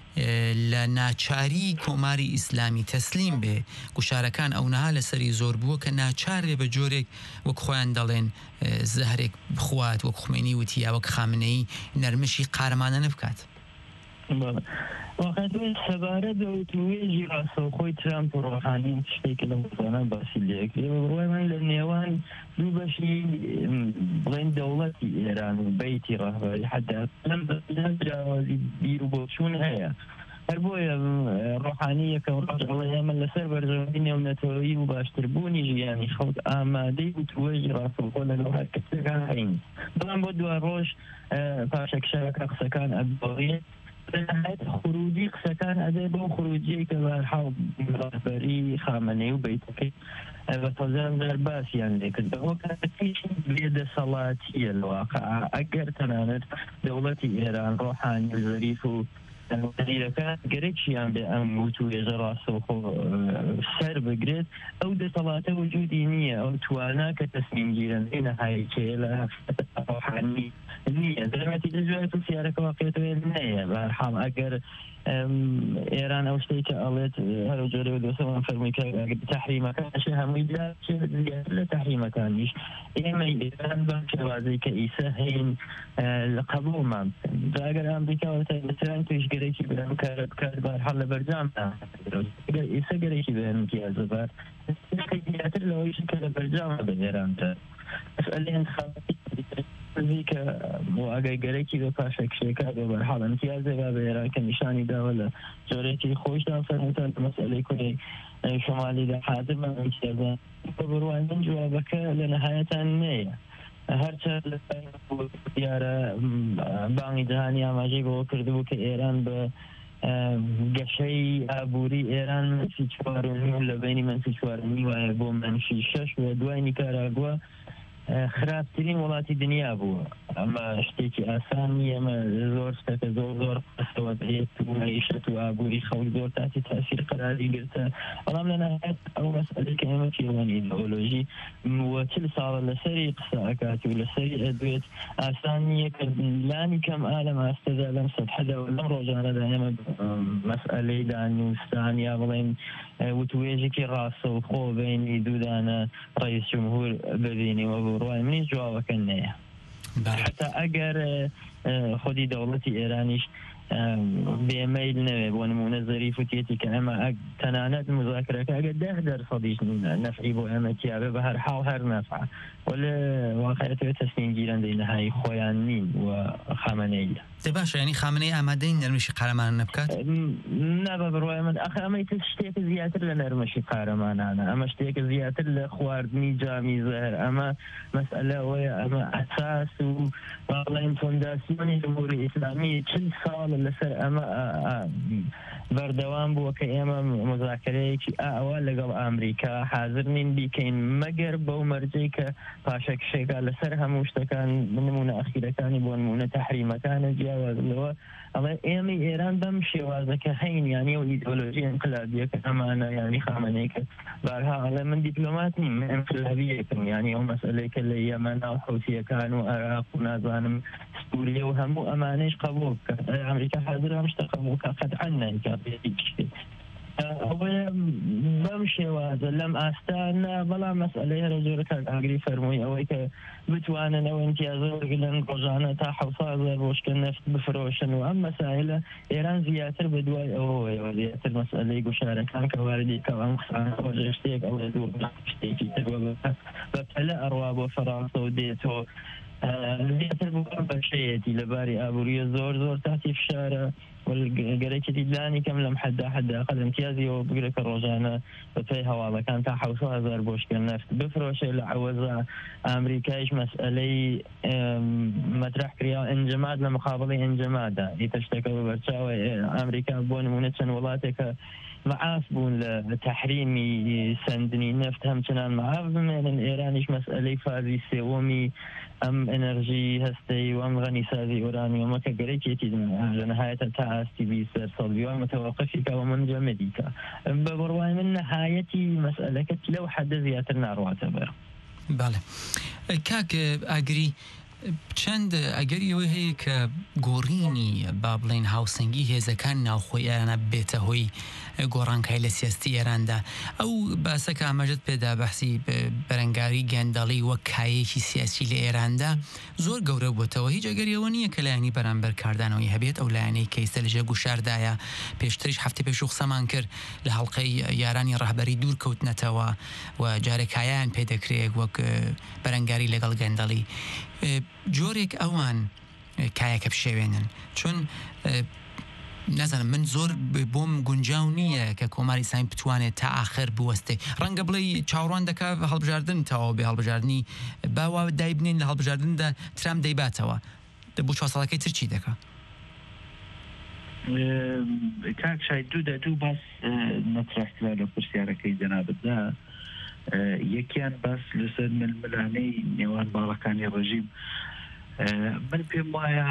لە ناچاری کۆماری ئیسلامی تەسلیم بێ گوشارەکان ئەوەها لەسەری زۆر بووە کە ناچارێ بە جۆرێک وەک خۆیان دەڵێن زەهرێک بخوات وەک خومێنی وتیا وەک خامنەی نەرمشی قارەمانە نەبکات. واقعا سەبارەت بە وتوێژی ڕاستەوخۆی ترامپ و ڕۆحانی شتێکە لە وزانە باسی لەکرێ بڕۆیمان لە نێوان دوو بەشی بڵێن دەوڵەتی ئێران و بەیتی ڕاهبەری حتا لەم جیاوازی بیر و بۆچوون هەیە هەر بۆیە ڕۆحانی یەکەم ڕۆژ ئەڵێ ئێمە لەسەر بەرژەوەندی نێونەتەوەیی و باشتربوونی ژیانی خەڵک ئامادەی وتوێژی ڕاستەوخۆ لەگەڵ هەر کەسێکان هەین بەڵام بۆ دوا ڕۆژ پاشەکشەکە قسەکان ئەبڵێت نهایت خروجی قسەکان ئەدەی بۆ خروجی کە بەرحاڵ ڕاهبەری خامنەی و بەیتەکەی بە تۆزان دەرباسیان لێکرد بەەوە کاتێک بێدەسەڵاتیە لەواقع ئەگەر تەنانەت دەوڵەتی ئێران ڕۆحانی زەریف و وەزیرەکان گەرەکیان بێ ئەم وتوێژە ڕاستەوخۆ سەر بگرێت ئەو دەسەڵاتە وجودی نییە ئەو توانە کە تەسمیمگیرەندەی نەهایەکەیە لە ڕۆحانی نییە دەرەتی دەجوێت پرسیارەکە واقعێتەوە نەیە بەرحاڵ ئەگەر ئێران ئەو شتێکە ئەڵێت هەرو جۆرە دۆسەوان فەرمووی تەحریمەکانش هەمووی زیاتر لە تەحریمەکانیش ئێمە ئێران بەم شێوازەی کە ئیسە هەین لە قبوڵمان ئەگەر ئەمریکا تایبەتیان تویشگەرێکی بەم کارە بکات بەرحاڵ لە بەرجامدا ئیسە گەرێکی بە امتیازە بار زیاتر لەوەیش کە لە بەرجامە بە ئێراندا مەسئلەی انتخاباتی که بۆ ئاگایگەرێکی بە پاشەکشێکە بە بەرحاڵ امتیازێ با بە ئێران کە نیشانی داوە لە جۆرێکی خۆشدان فەرمووتان مەسئلەی کوردی شمالیدا حاضر بە امتیازە بڕوان من جوابەکە لە نەهایەتان نەیە هەرچەند لە دیارە بانگی جیهانی ئاماژەی بەوە کردبوو کە ئێران بە گەشەی ئابووری ئێران منفی 4.5 لە بینی منفی 4.5 وایە بۆ منفی 6 و دوای نیکاراگووە خراپترین وڵاتی دنیا بووە ئەمە شتێکی ئاسانی ئەمە زۆر شتەکە زۆر قسەوە بێت و معیشەت و ئابووری خەڵک زۆر تاتی تاثیر قەراری گرتە بەڵام لە نهایەت ئەو مەسئلەی کە ئێمە کێوەن ئیدئۆلۆژی وە 40 ساڵە لەسەری قسە ئەکات و لەسەری ئەدوێت ئاسان نییە کە لانی کەم ئالە ماستەدا لەم سەدحەدا و لەم ڕۆژانەدا ئێمە مەسئلەی دانوستان یا بڵێن وتوێژێکی ڕاستەوخۆ بینی دوودانە ڕئیس جمهور ببینیوە ڕوای منیش جوابەکە نەیە حتا ئەگەر خودی دەوڵەتی ئێرانیش بێمەیل نەوێ بۆ نمونە زەریف و تێتی کە ئەمە تەنانەت مزاکرەکە ئەگەر 10% نەفعی بۆ ئەمە تیاابێ بە هەر حاڵ هەر نەفع وە واقعەتەوە تەسمیم گیرەندەی نەهایی خۆیان نین و خامنەیە باشە ینی خامنەی ئامادەی نەرمشی قارەمانە نەبکات نابە بڕوای من ئەخ ئەمەی شتێکە زیاتر لە نەرمەشی قارەمانانە ئەمە شتێکە زیاتر لە خواردنی جامی زەهر ئەمە مەسئلە ئەوەیە ئەمە ئەساس و باڵێن فۆنداسیۆنی جمهوری ئیسلامی 40 ساڵ لەسەر ئەمە بەردەوام بووە کە ئێمە مذاکرەیەکی ئەوە لەگەڵ ئەمریکا حاضر نین بیکەین مەگەر بەو مەرجەی کە پاشەکشێکە لەسەر هەموو شتەکان نمونە ئەخیرەکانی بۆ نمونە تەحریمەکانە جیاوازلەوە ئەڵێ ئێمە ئێران بەم شێوازەکە هەین یانی و ئیدئۆلۆژی انقلابیەکە ئەمانە یانی خامنەیەکە بارها ئەڵێ من دیپلۆمات نیم من انقلابیەکەم یانی ئەو مەسئلەیەکە لە یەمەن و حوتیەکان و عێراق و نازانم سووریە و هەموو ئەمانەش قبوڵ بکات ئەمریکا حاضر هەم شتە قبوڵ بکات قەتعاً نایکات ئەوەیە بەم شێوازە لەم ئاستانە بەڵام مەسئلەی هەرە جۆرەکە ئاگری فەرمووی ئەوەی کە بتوانن ئەو امتیازە وەرگرن ڕۆژانە تا 7,000 بۆشکە نەفت بفرۆشن و ئەم مەسائلە ئێران زیاتر بە دوای ئەوەیەوە زیاتر مەسئلەی گوشارەکان کە واردی کە ئەم قسانە شتێک ئەوە دوور شتێکی تر بە پەلە ئەڕوا بۆ فەڕانسە و دێتەوە زیاتر بکەم بەشەیەتی لەباری ئابووریە زۆر تاتی فشارە گەرەێکی لانی کەم لەم حداقل امتیازیەوە بگرێت کە ڕۆژانە بە پێی هەواڵەکان تا 7,000 بۆشکە نەفت بفرۆشێ لە عوەزە ئامریکایش مەسئلەی مەطرح کریا ئەنجەمات لە مقابڵی ئەنجەمادا ئیتە شتەکە بە بەرچاوە ئامریکا بۆ نمونە چەند وڵاتێکە معاف بوون لە تەحریمی سندنی نفت همچنان معاف بمێنن ئێرانیش مەسئلەی فازی سێوەمی ئەم ئەنەرژی هەستەی و ئەم غەنیسازی ئۆرانیۆمە کە گەرەێکێتی لە نەهایەتە تا ئاستی 20% بیوان متەوەقفیکەوە من جەمەدیکە بە بڕوای من نەهایەتی مەسئلەکەت لەو حەدە زیاتر ناڕواتە بەر بەڵێ کاک ئاگری چەند ئەگەریەوە هەیە کە گۆڕینی با بڵێن هاوسەنگی هێزەکان ناوخۆی ئێرانە بێتە هۆی گۆڕانکای لە سیاستی ئێراندا ئەو باسەکە ئاماژت پێدا بەحسی بەرەنگاری گەندەڵی وەک کایەکی سیاسی لە ئێراندا زۆر گەورە بووتەوە هیچ ئەگەریەوە نییە کە لایەنی بەرامبەر کاردانەوەی هەبێت ئەو لایەنەی کەیسە لەژێ گوشاردایە پێشتریش هەفتەی پێش قسەمان کرد لە هەڵقەی یارانی ڕەهبەری دوور کەوتنەتەوە و جارێکایان پێدەکرێت وەک بەرەنگاری لەگەڵ گەندەڵی جۆرێک ئەوان کایەکە بشێوێنن چون نازانم من زۆر بۆم گونجاو نییە کە کۆماری ئیسلامی بتوانێت تا ئاخر بوەستێ ڕەنگە بڵێ چاوەڕوان دەکات هەڵبژاردن تەواو بێ هەڵبژاردننی باوا دایبنین لە هەڵبژاردندا ترام دەیباتەوە بۆ 4 ساڵەکەی ترچی دەکات کاک شاید دوو باس نەتراسکرا لە پرسیارەکەی جەنابەتدا یەکیان باس لەسەر ململانەی نێوان باڵەکانی ڕژیم من پێم وایە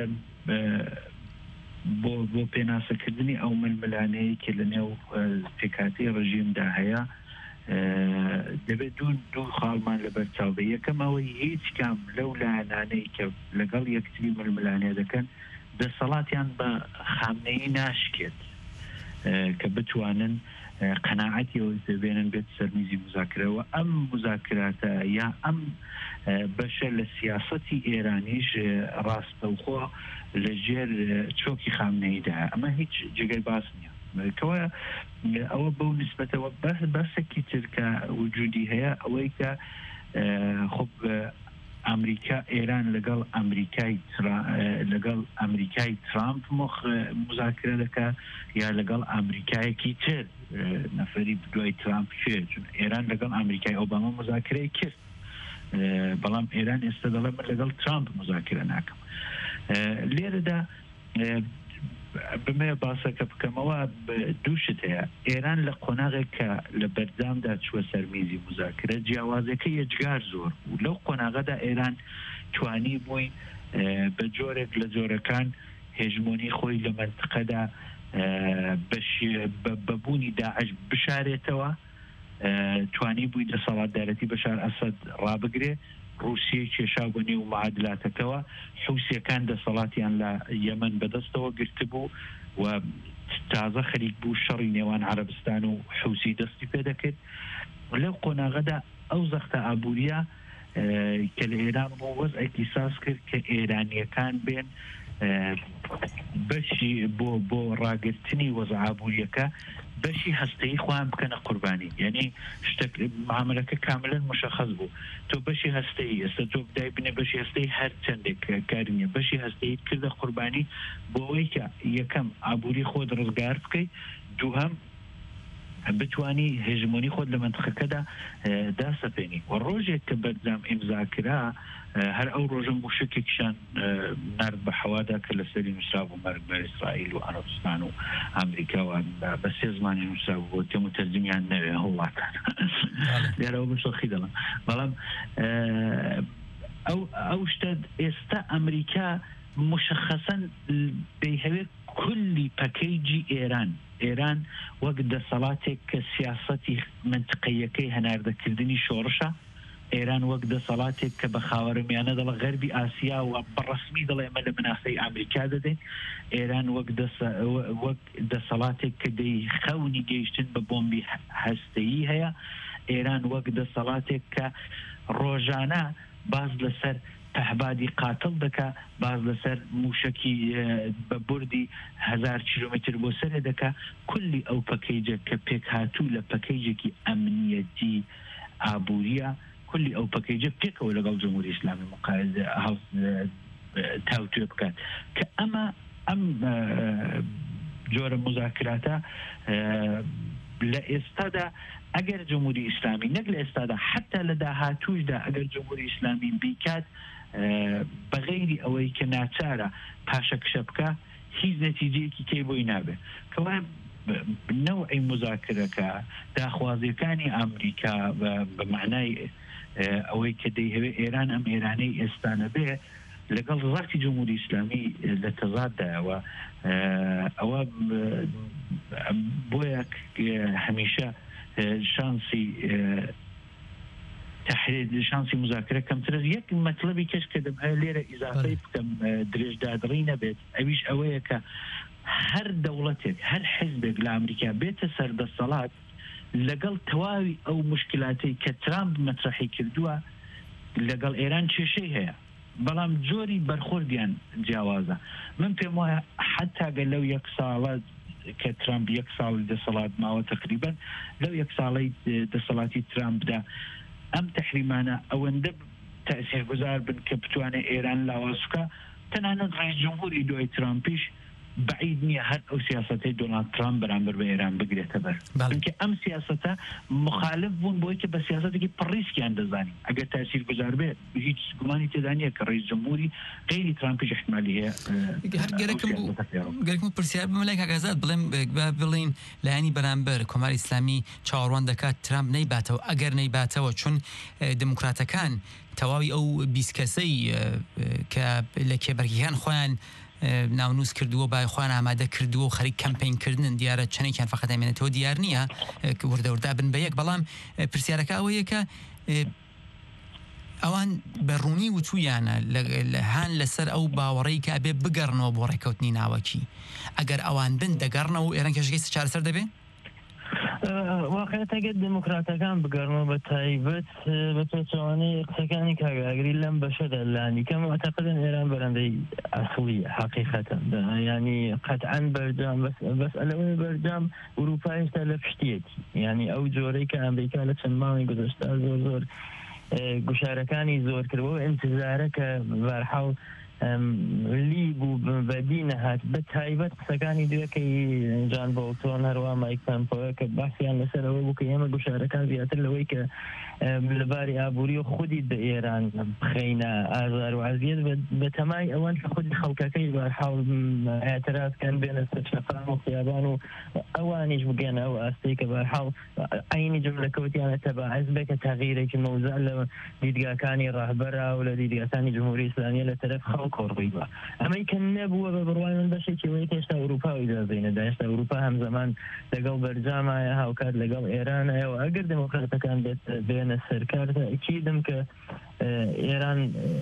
بۆ پێناسەکردنی ئەو ململانەیە کە لە نێو پێکاتی ڕژیمدا هەیە دەبێت دوو خاڵمان لەبەر چاو بێ یەکەم ئەوەی هیچ کام لەو لایەنانەی کە لەگەڵ یەکتری ململانێ دەکەن دەسەڵاتیان بە خامنەیی ناشکێت کە بتوانن قەناعەتیەوە دەبێنن بێت سەرمیزی مذاکرەوە ئەم مذاکراتە یا ئەم بەشە لە سیاسەتی ئێرانیش ڕاستەوخۆ لە ژێر چۆکی خامنەییدا ئەمە هیچ جگەی باس نییە کەوە ئەوە بەو نسبەتەوە بەسێکی ترکە وجودی هەیە ئەوەی کە خب ئەمریکا ئێران لەگەڵ ئەمریکای ترامپ مخ مذاکرە دەکا یا لەگەڵ ئەمریکایەکی تر نەفەری دوای ترامپ شێت چون ئێران لەگەڵ ئەمریکای ئۆباما مذاکرەی کرد بەڵام ئێران ئێستا دەڵێ من لەگەڵ ترامپ مذاکرە ناکەم لێرەدا بمێ باسەکە بکەمەوە دووشت هەیە ئێران لە قۆناغێک کە لە بەردامدا چوە سەرمیزی مذاکرە جیاوازەکە یەجگار زۆر و لەو قۆناغەدا ئێران توانی بووی بە جۆرێک لە جۆرەکان هێژمۆنی خۆی لە منتقەدا بەبوونی داعش بشارێتەوە توانی بووی دەسەڵاتدارەتی بەشار ئەسەد ڕابگرێ رووسیە کێشا بۆ نێو معادلاتەکەەوە حوسیەکان دەسەڵاتیان لە یەمەن بەدەستەوە گرتبوو و تازە خەریک بوو شەڕی نێوان عەرەبستان و حوسی دەستی پێ دەکرد لەو قۆناغەدا ئەو زەختە ئابووریە کە لە ئێران بۆ وەزعێکی ساز کرد کە ئێرانیەکان بێن بەشی بۆ ڕاگرتنی وەزع ئابووریەکە بەشی هەستەی خۆیان بکەنە قوربانی یعنی شتێک معاملەکە کاملەن مشخص بوو تۆ بەشی هەستەی ئێستا تۆ بدای بنێ بەشی هەستەی هەر چەندێک کاری نییە بەشی هەستەیت کردە قوربانی بۆەوەی کە یەکەم ئابووری خۆت ڕزگار بکەیت دووهەم بتوانی هێژمۆنی خۆت لە منتخەکەدا داسەپێنی و ڕۆژێک کە بەردام ئیمزاکرا هەر ئەو ڕۆژە موشکێکشان نرد بە حەوادا کە لەسەری نووسرا بوو مەرگ بە ئیسرائیل و عەرەبستان و ئەمریکا و بە سێ زمانی نووسرا بوو تێم و تەرجمیان نەوێ هەوڵاتان لێرەوە بەشەخی دەڵم بەڵام ئەو شتە ئێستا ئەمریکا مشخصاً بەهێوێ کولی پەکەیجی ئێران وەک دەسەڵاتێک کە سیاسەتی منتقەیەکەی هەناردەکردنی شۆڕشە ئێران وەک دەسەڵاتێک کە بە خاوەرمیانە دەڵە غەربی ئاسیا و بەڕسمی دەڵێ ئێمە لە مناسەی ئامریکا دەدەین ئێران وەک دەسەڵاتێک کە دەی خەونی گەیشتن بە بۆمبی هەستەیی هەیە ئێران وەک دەسەڵاتێک کە ڕۆژانە باز لەسەر پەهبادی قاتل دەکا باز لەسەر موشکی بە بوردی 1000 کیلومتر بۆ سەرێ دەکا کولی ئەو پەکەیجە کە پێک هاتوو لە پەکەیجێکی ئەمنیەتی ئابووریە کولی ئەو پەکەیجە پێکەوە لەگەڵ جمهوری ئیسلامی تاوتوێ بکات کە ئەم جۆرە مذاکراتە لە ئێستادا ئەگەر جمهوری ئیسلامی نەک لە ئێستادا حتا لە داهاتووشدا ئەگەر جمهوری ئیسلامی بیکات بەغەیری ئەوەی کە ناچارە پاشە کشە بکە هیچ نەتیجەیەکی تێی بۆی نابێت کەوا نەوعی مذاکرەکە داخوازیەکانی ئەمریکا بە معنای ئەوەی کە دەیهەوێت ئێران ئەم ئێرانەی ئێستانە بێ لەگەڵ ڕاستی جمهوری ئیسلامی لە تەزاددایەوە ئەوە بۆیە هەمیشە شانسی تحرير شانسي مذاكره كم ترز يك مطلبي كش كدم ليره اضافي كم دريج دادرينا بيت اويش اويك هر دولتك هر حزبك لامريكا بيت سرد الصلاه لقل تواوي او مشكلاتي كترامب مطرحي كردوها لقل ايران شي هي بلام جوري برخورديان جوازه من بما حتى قال لو يكسال كترامب يكسال دسالات ما تقريبا لو يكسال دسالاتي ترامب ده ام تحريمانا او اندب تاثير گزار بن كبتوان ايران لاوسكا تنانا رئيس جمهوري دوي ترامبيش بعيد نية هر او سياسته دونالد ترامب برامبر بايران بگريته بر بلکه ام سياسته مخالف بون بوي که به سياسته کی پريسكي اندزاني اگر تاثير گزار به هیچ گماني تدانيه که رئيس جمهوري غير ترامبيش احتماليه گرکم پرسیار بملک اگازات بلين لانی برامبر کمال اسلامی چاوروان دکات ترامب نيباتو اگر نيباتو چون دموکراتەکان تەواوی ئەو 20 کەسەی کە لە کێبەرگیەکان خۆیان ناونووس کردووە بای خۆیان ئامادە کردووە و خەریک کەمپینکردن دیارە چەندێکیان فەقەت ئەمێنێتەوە دیار نییە وردەوردا بن بە یەک بەڵام پرسیارەکە ئەوەیە کە ئەوان بەڕوونی وتویانە هاان لەسەر ئەو باوەڕەی کە ئەبێ بگەڕنەوە بۆ ڕێکەوتنی ناوەکی ئەگەر ئەوان بن دەگەڕنەوە و ئێران کەژگەی چارەسەر دەبێت واقعیت اگه دموکراتەکان بگەڕنەوە بە تایبەت بە پێچەوانەی قسەکانی کاگاگری لەم بەشەدا لانی کە معتەقدن ئێران بەرەندەی ئەسڵی حقیقەتەن ینی قەتعاً بەرجام بەس ئەلەوەی بەرجام ئوروپا هێشتا لە پشتیەتی ینی ئەو جۆرەی کە ئەمریکا لە چەند ماوەی گذەشتا زۆر گوشارەکانی زۆر کردەوە ئینتزارە کە بەرحاو لی بوو بەدی نەهات بە تایبەت قسەکانی دوێکەی جان بۆڵتۆن هەروە مایک پۆمپۆ کە باسییان لەسەرەوە بوو کە ئێمە گوشارەکان زیاتر لەوەی کە لەباری ئابووری و خودی بە ئێران بخەینە ئازار و عەزیەت بە تەمای ئەوەن کە خودی خەڵکەکەی بەرحاڵ ئاعترازکەن بێنە سەر شەقام و خیابان و ئەوانیش بگەنە ئەو ئاستەی کە بەرحاڵ عینی جملەکەوتیانە تەبعەز بێ کە تەغییرێکی مەوزوع لە دیدگاکانی ڕاهبەرا و لە دیدگاکانی جمهوری ئیسلامیە لە تەرەف خەڵک کۆڕیبە ئەمەی کە نەبووە بە بڕوای من بەشێکی وەی هێشتا ئەوروپا ئیجازەی نەدا هێشتا ئەوروپا هەمزەمان لەگەڵ بەرجامایە هاوکات لەگەڵ ئێرانایە و ئەگەر دموکراتەکان بێنە سەرکار تەئکیدم کە ئێران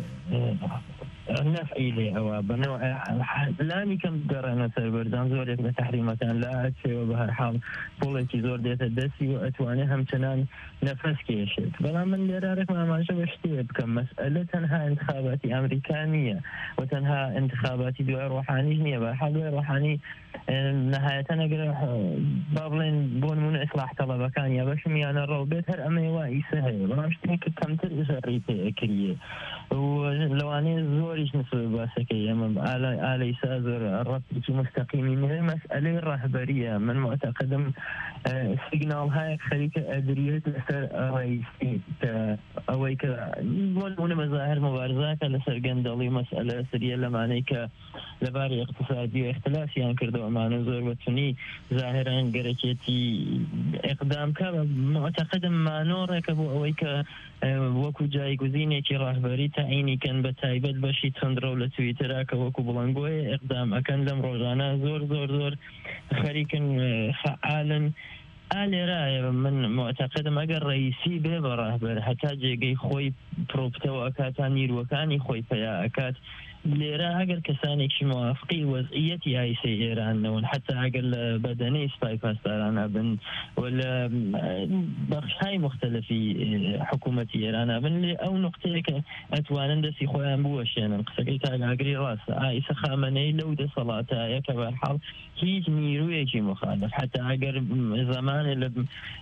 نەفعی لێ ئەوە بەنەوە لانی کەم گەڕێنە سەر بەرجام زۆرێک لە تەحریمەکان لا ئەچێوە بە هەرحاڵ پوڵێکی زۆر دێتە دەستی و ئەتوانێت هەمچنان نەفەس کێشێت بەڵام من لێرارێک ماماژە بە شتێ بکەم مەسئلە تەنها انتخاباتی ئەمریکا نییە و تەنها انتخاباتی دوای ڕۆحانیش نییە بەرحاڵ دوای ڕۆحانی نەهایەتەن ئەگەر با بڵێن بۆ نمونە ئیسلاح تەڵەبەکان یا بەشم یانە ڕەو بێت هەر ئەمەی وا ئیسە هەیە بەڵام شتێکی کەمتر ئژەڕی پێکریە و لەوانەیە زۆریش نسبە باسەکەی ئەمە ئالەیسا زۆر ڕەتێکی مستەقیمی نوێ مەسئلەی ڕاهبەریە من معتەقدم سیگناڵهایەک خەریکە ئەدریێت لەسەر ڕئیسی ئەوەی کە بۆ نمونە بەظاهر مبارزاکە لەسەر گەندەڵی مەسئلە سریە لەمانەی کە لەباری اقتصادی و اختلاسیان کردەوە ئەمانە زۆر بەتونی ظاهران گەرەکێتی ئیقدام کە معتەقدم مانۆڕێکە بۆ ئەوەی کە وەکو جایگوزینێکی ڕاهبەری تەعینی کەن بە تایبەت بەشی چەندڕە و لە تویترا کە وەکو بڵنگۆی ئیقدام ئەکەن لەم ڕۆژانە زۆر زۆر زۆر خەریکن فعالن ئالێرایە من معتەقدم ئەگەر ڕئیسی بێ بە ڕاهبەر هەتا جێگەی خۆی پرۆپتەوە ئەکاتان نیروەکانی خۆی پیا ئەکات لێرە ئەگەر کەسانێکی موافقی وەزعیەتی ئایسی ئێرانەوەن حتا ئەگەر لە بەدەنەی سپای پاسدارانە بن و لە بەخشهای مختلفی حکوومەتی ئێرانە بن لێ ئەو نقطەیە کە ئەتوانن دەستی خۆیان بوەشێنن قسەکەی تاگاگری ڕاستە ئایسە خامنەی لەو دەسەڵاتایە کە بەرحاڵ هیچ نیرویەکی مخالف حتا ئەگەر زمانێ لە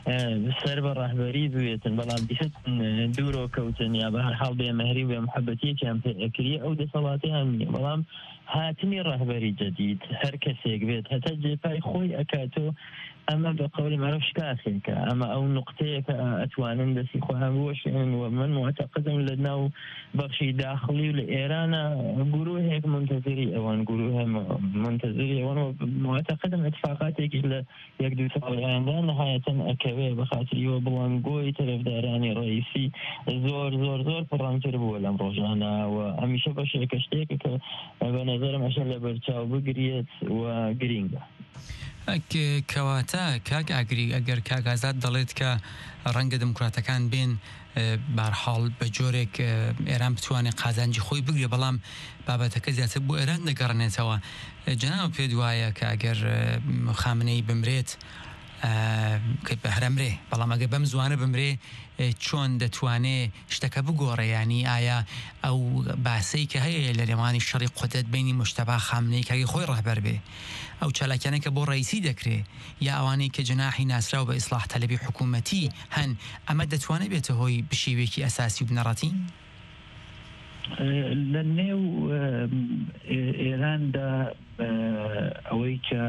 سەر بە ڕاهبەری بوێتن بەڵام بیست دوورۆ کەوتن یا بەهەرحاڵ بێمەهری و بێمحەبەتیەکیان پێئەکری ئەو دەسەڵات بەڵام هاتنی ڕاهبەری جەدید هەر کەسێک بێت هەتا جێپای خۆی ئەکاتۆ ئەمە بە قەولی معروف شکاخێکە ئەمە ئەو نقطەیە کە ئەتوانن دەستی خۆیان بوەشێنن و من معتەقدم لە ناو بەخشی داخلی و لە ئێرانە گروهێک منتەزری ئەوان گروه منتەزری ئەوان و معتەقدم اتفاقاتێکیش لە یەک دوو ساڵی ئایندا نەهایەتەن ئەکەوێ بە خاتریەوە بڵنگۆی تەرەفدارانی ڕئیسی زۆر زۆر زۆر پڕانتر بووە لەم ڕۆژانە و هەمیشە بەشێکە شتێکە کە بە نەزەرم ئەشە لە بەرچاو بگرێت و گرینگە کەواتە کاک ئاگری ئەگەر کاگازات دەڵێت کە ڕەنگە دموکراتەکان بێن بارحاڵ بە جۆرێک ئێران بتوانێت قازانجی خۆی بگرێ بەڵام بابەتەکە زیاتر بۆ ئێران دەگەڕێنێتەوە جەناب پێ وایە کە ئەگەر خامنەی بمرێت کە بەهرەمرێ بەڵام ئەگە بەم زوانە بمرێ چۆن دەتوانێت شتەکە بگۆڕێ ینی ئایا ئەو باسەی کە هەیە لە لێوانی شەڕی قودەت بینی مشتەبا خامنەی کاگی خۆی ڕاهبەر بێ ئەو چالاکیانە کە بۆ ڕئیسی دەکرێت یا ئەوانەی کە جناحی ناسراو بە ئیسلاح تەلەبی حکوومەتی هەن ئەمە دەتوانێت بێتە هۆی بشێوێکی ئەساسی و بنەڕەتی لە نێو ئێراندا ئەوەی کە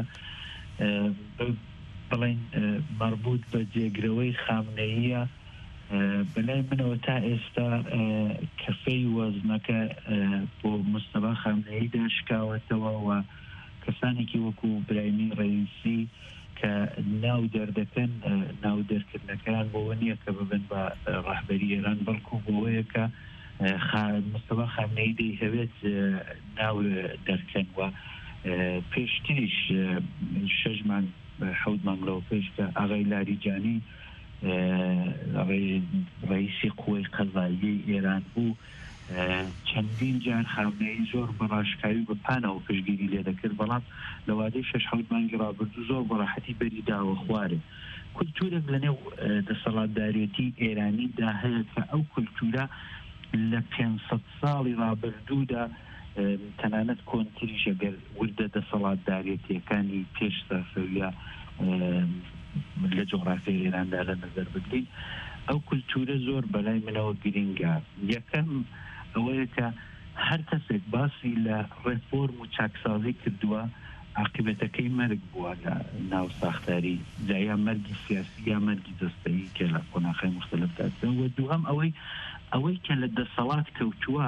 بڵێن مربوط بە جێگرەوەی خامنەییە بەلای منەوە تا ئێستا کەفەی وەزنەکە بۆ مستەفا خامنەیی داشکاوەتەوە و کەسانێکی وەکو برایمی ڕئیسی کە ناو دەردەکەن ناو دەرکردنەکان بۆەوە نییە کە ببن بە ڕاهبەری ئێران بەڵکو بۆەیە کە مستەفا خامنەیی دەیهەوێت ناو دەرکەن و پێشتریش 6 مانگ 7 مانگ لەوە پێش کە ئاغای لاریجانی ڕئیسی قووەی قەزاییەی ئێران بوو چەندین جار خامنەیی زۆر بەڕاشکاوی بە پانەوە پشتگیری لێ دەکرد بەڵام لە وادەی 6-7 مانگی ڕابردوو زۆر بەڕاحەتی بەری داوە خوارێ کولتورێک لەنێو دەسەڵاتدارێتی ئێرانیدا هەیە کە ئەو کولتورە لە 500 ساڵی ڕابردوودا تەنانەت کۆنتریش ئەگەر وردە دەسەڵاتدارێتیەکانی پێش سەفەویە لە جۆغرافیای ئێراندا لە نەزەر بگرین ئەو کولتورە زۆر بەلای منەوە گرینگە یەکەم ئەوەیە کە هەر کەسێک باسی لە ڕێفۆرم و چاکسازی کردووە عاقبەتەکەی مەرگ بووە لە ناو ساختاری جایا مەرگی سیاسی یا مەرگی دەستەیی کە لە قۆناغی مختلف دادن و دووهەم ئەوەی کە لە دەسەڵات کەوتووە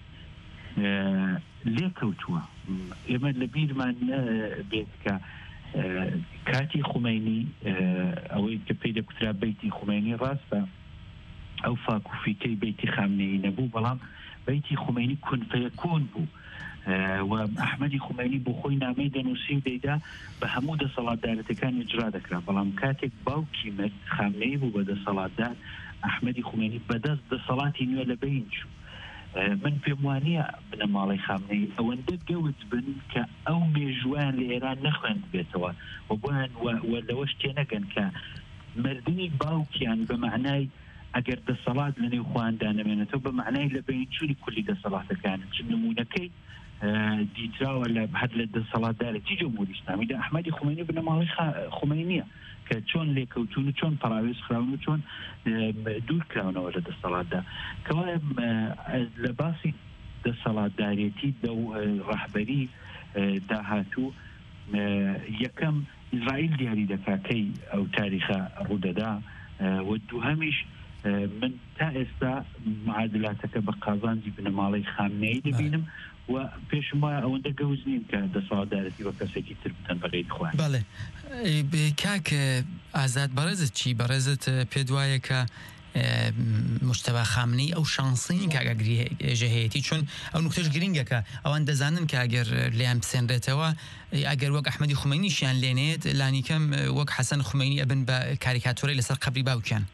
لێ کەوتووە ئێمە لە بیرمان بێت کە کاتی خومینی ئەوەی کە پێی دەکوترا بەیتی خومینی ڕاستە ئەو فاکوفیکەی بەیتی خامنەیی نەبوو بەڵام بەیتی خومینی کونفەیەکون بوو و ئەحمەدی خومینی بۆ خۆی نامەی دەنووسی و دەیدا بە هەموو دەسەڵاتدارەتەکانی اجرا دەکرا بەڵام کاتێک باوکی مرد خامنەیی بوو بە دەسەڵاتدار ئەحمەدی خومینی بەدەست دەسەڵاتی نوێ لە بین چوو من پێم وانییە بنەماڵی خامنەی ئەوەندە گەوت بن کە ئەو مێژوان لە ئێران نەخوێند بێتەوە و بۆیان لەوەش تێنەگەن کە مردنی باوکیان بە معنای ئەگەر دەسەڵات لە نێو خۆیاندا نەمێنێتەوە بە معنای لە بینچووری کولی دەسەڵاتەکانن چ نمونونەکەی دیتراوە لە هەر لە دەسەڵاتدارەتی جمهوری ئیسلامیدا ئەحمەدی خومینی بنەماڵی خومینیە کە چۆن لێکەوتون و چۆن پراوێز خراون و چۆن دوور کراونەوە لە دەسەڵاتدا کەوایە لە باسی دەسەڵاتدارێتی ڕاهبەری داهاتوو یەکەم ئیزرائیل دیاری دەکاکەی ئەو تاریخە ڕوودەدا و دووهەمیش من تا ئێستا معادلاتەکە بە قازانجی بنەماڵی خامنەیی دەبینم و پێشم وایە ئەوەندە گەوز نیم کە دەسەڵاتدارەتی بە کەسێکی تر بتەن بەغێی خوان بەڵێ کاک ئازاد بەڕێزت چی بەڕێزت پێ وایە کە مشتەبا خامنەی ئەو شانسین کاگەگری ژەهەیەتی چون ئەو نوختەش گرینگەکە ئەوان دەزانن کە ئەگەر لیان بسێنرێتەوە ئەگەر وەک ئەحمەدی خومینیشیان لێنێت لانیکەم وەک حەسەن خومینی ئەبن بە کاریکاتۆرەی لەسەر قەبری باوکیان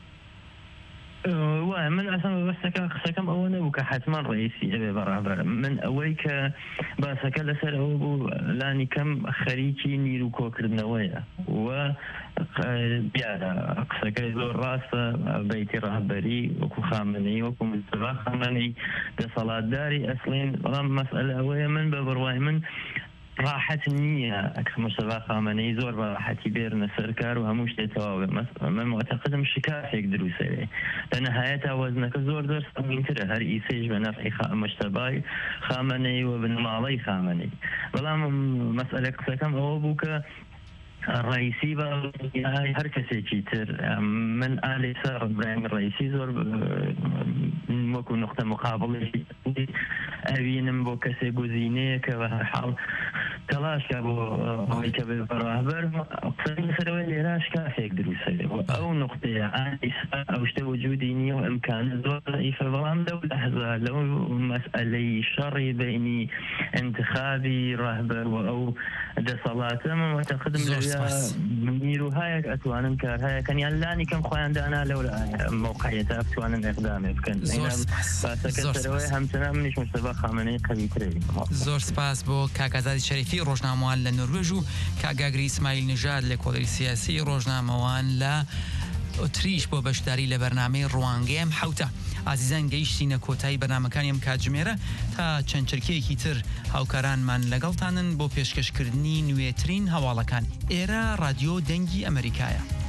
من ئەسان بەستەکە قسەکەم ئەوە نەبوو کە حتمان ڕئیسی ئەبێ بەڕابەر من ئەوەی کە باسەکە لەسەر ئەوە بوو لانی کەم خەریکی نیر و کۆکردنەوەیە و بیارە قسەکەی زۆر ڕاستە بەیتی ڕاهبەری وەکو خامنەی وەکو مستەفا خامنەی دەسەڵاتداری ئەسڵین بەڵام مەسئلە ئەوەیە من بە بڕوای من راحت نییە ئەکە مستەفا خامنەی زۆر بە راحەتی بێرنە سەرکار و هەموو شتێ تەواو من معتەقدم شکافێک دروسەوێ لە نەهایەتا وەزنەکە زۆر سەمینترە هەر ئیسەیش بە نەفعی مجتەبای خامنەی و بنەماڵەی خامنەی بەڵام مەسئلە قسەکەم ئەوە بوو کە ڕئیسی بە هەر کەسێکی تر من ئالی سەر ئیبراهیم ڕئیسی زۆر وەکو نقطە مقابڵێکی ئەوینم بۆ کەسێک گوزینەیە کە بە هەر حاڵ تەلاشکە بۆ ئەوەی کە بێ بەڕاهبەر قسەی سەرەوەی لێراش کافێک دروستە ئەو نقطەیە ئەو شتە وجودی نییە و ئەمکانە زۆر ضعیفە بەڵام لەو لەحظە لەو مەسئلەی شەڕی بینی انتخابی ڕاهبەر و ئەو دەسەڵاتە من وەتەقدم میروهایەک ئەتوانن کارهایەکەنیان لانی کەم خۆیان دانا لەو موقعیەتە بتوانن ئەقدامێ بکەن باسەکە سەرەوەی هەمچنان منیش مستەفا خامنەی قەویترەوی زۆر سپاس بۆ کاکازادی شەریفی ڕۆژنامەوان لە نروێژ و کاگاگری ئیسماعیل نژاد لە کۆڵی سیاسی ڕۆژنامەوان لە ئۆتریش بۆ بەشداری لە بەرنامەی ڕوانگەم حوتە ئازیزان گەیشتینە کۆتایی بەرنامەکانی ئەم کاتژمێرە تا چەند چرکەیەکی تر هاوکارانمان لەگەڵتانن بۆ پێشکەشکردنی نوێترین هەواڵەکان ئێرە رادیۆ دەنگی ئەمریکایە.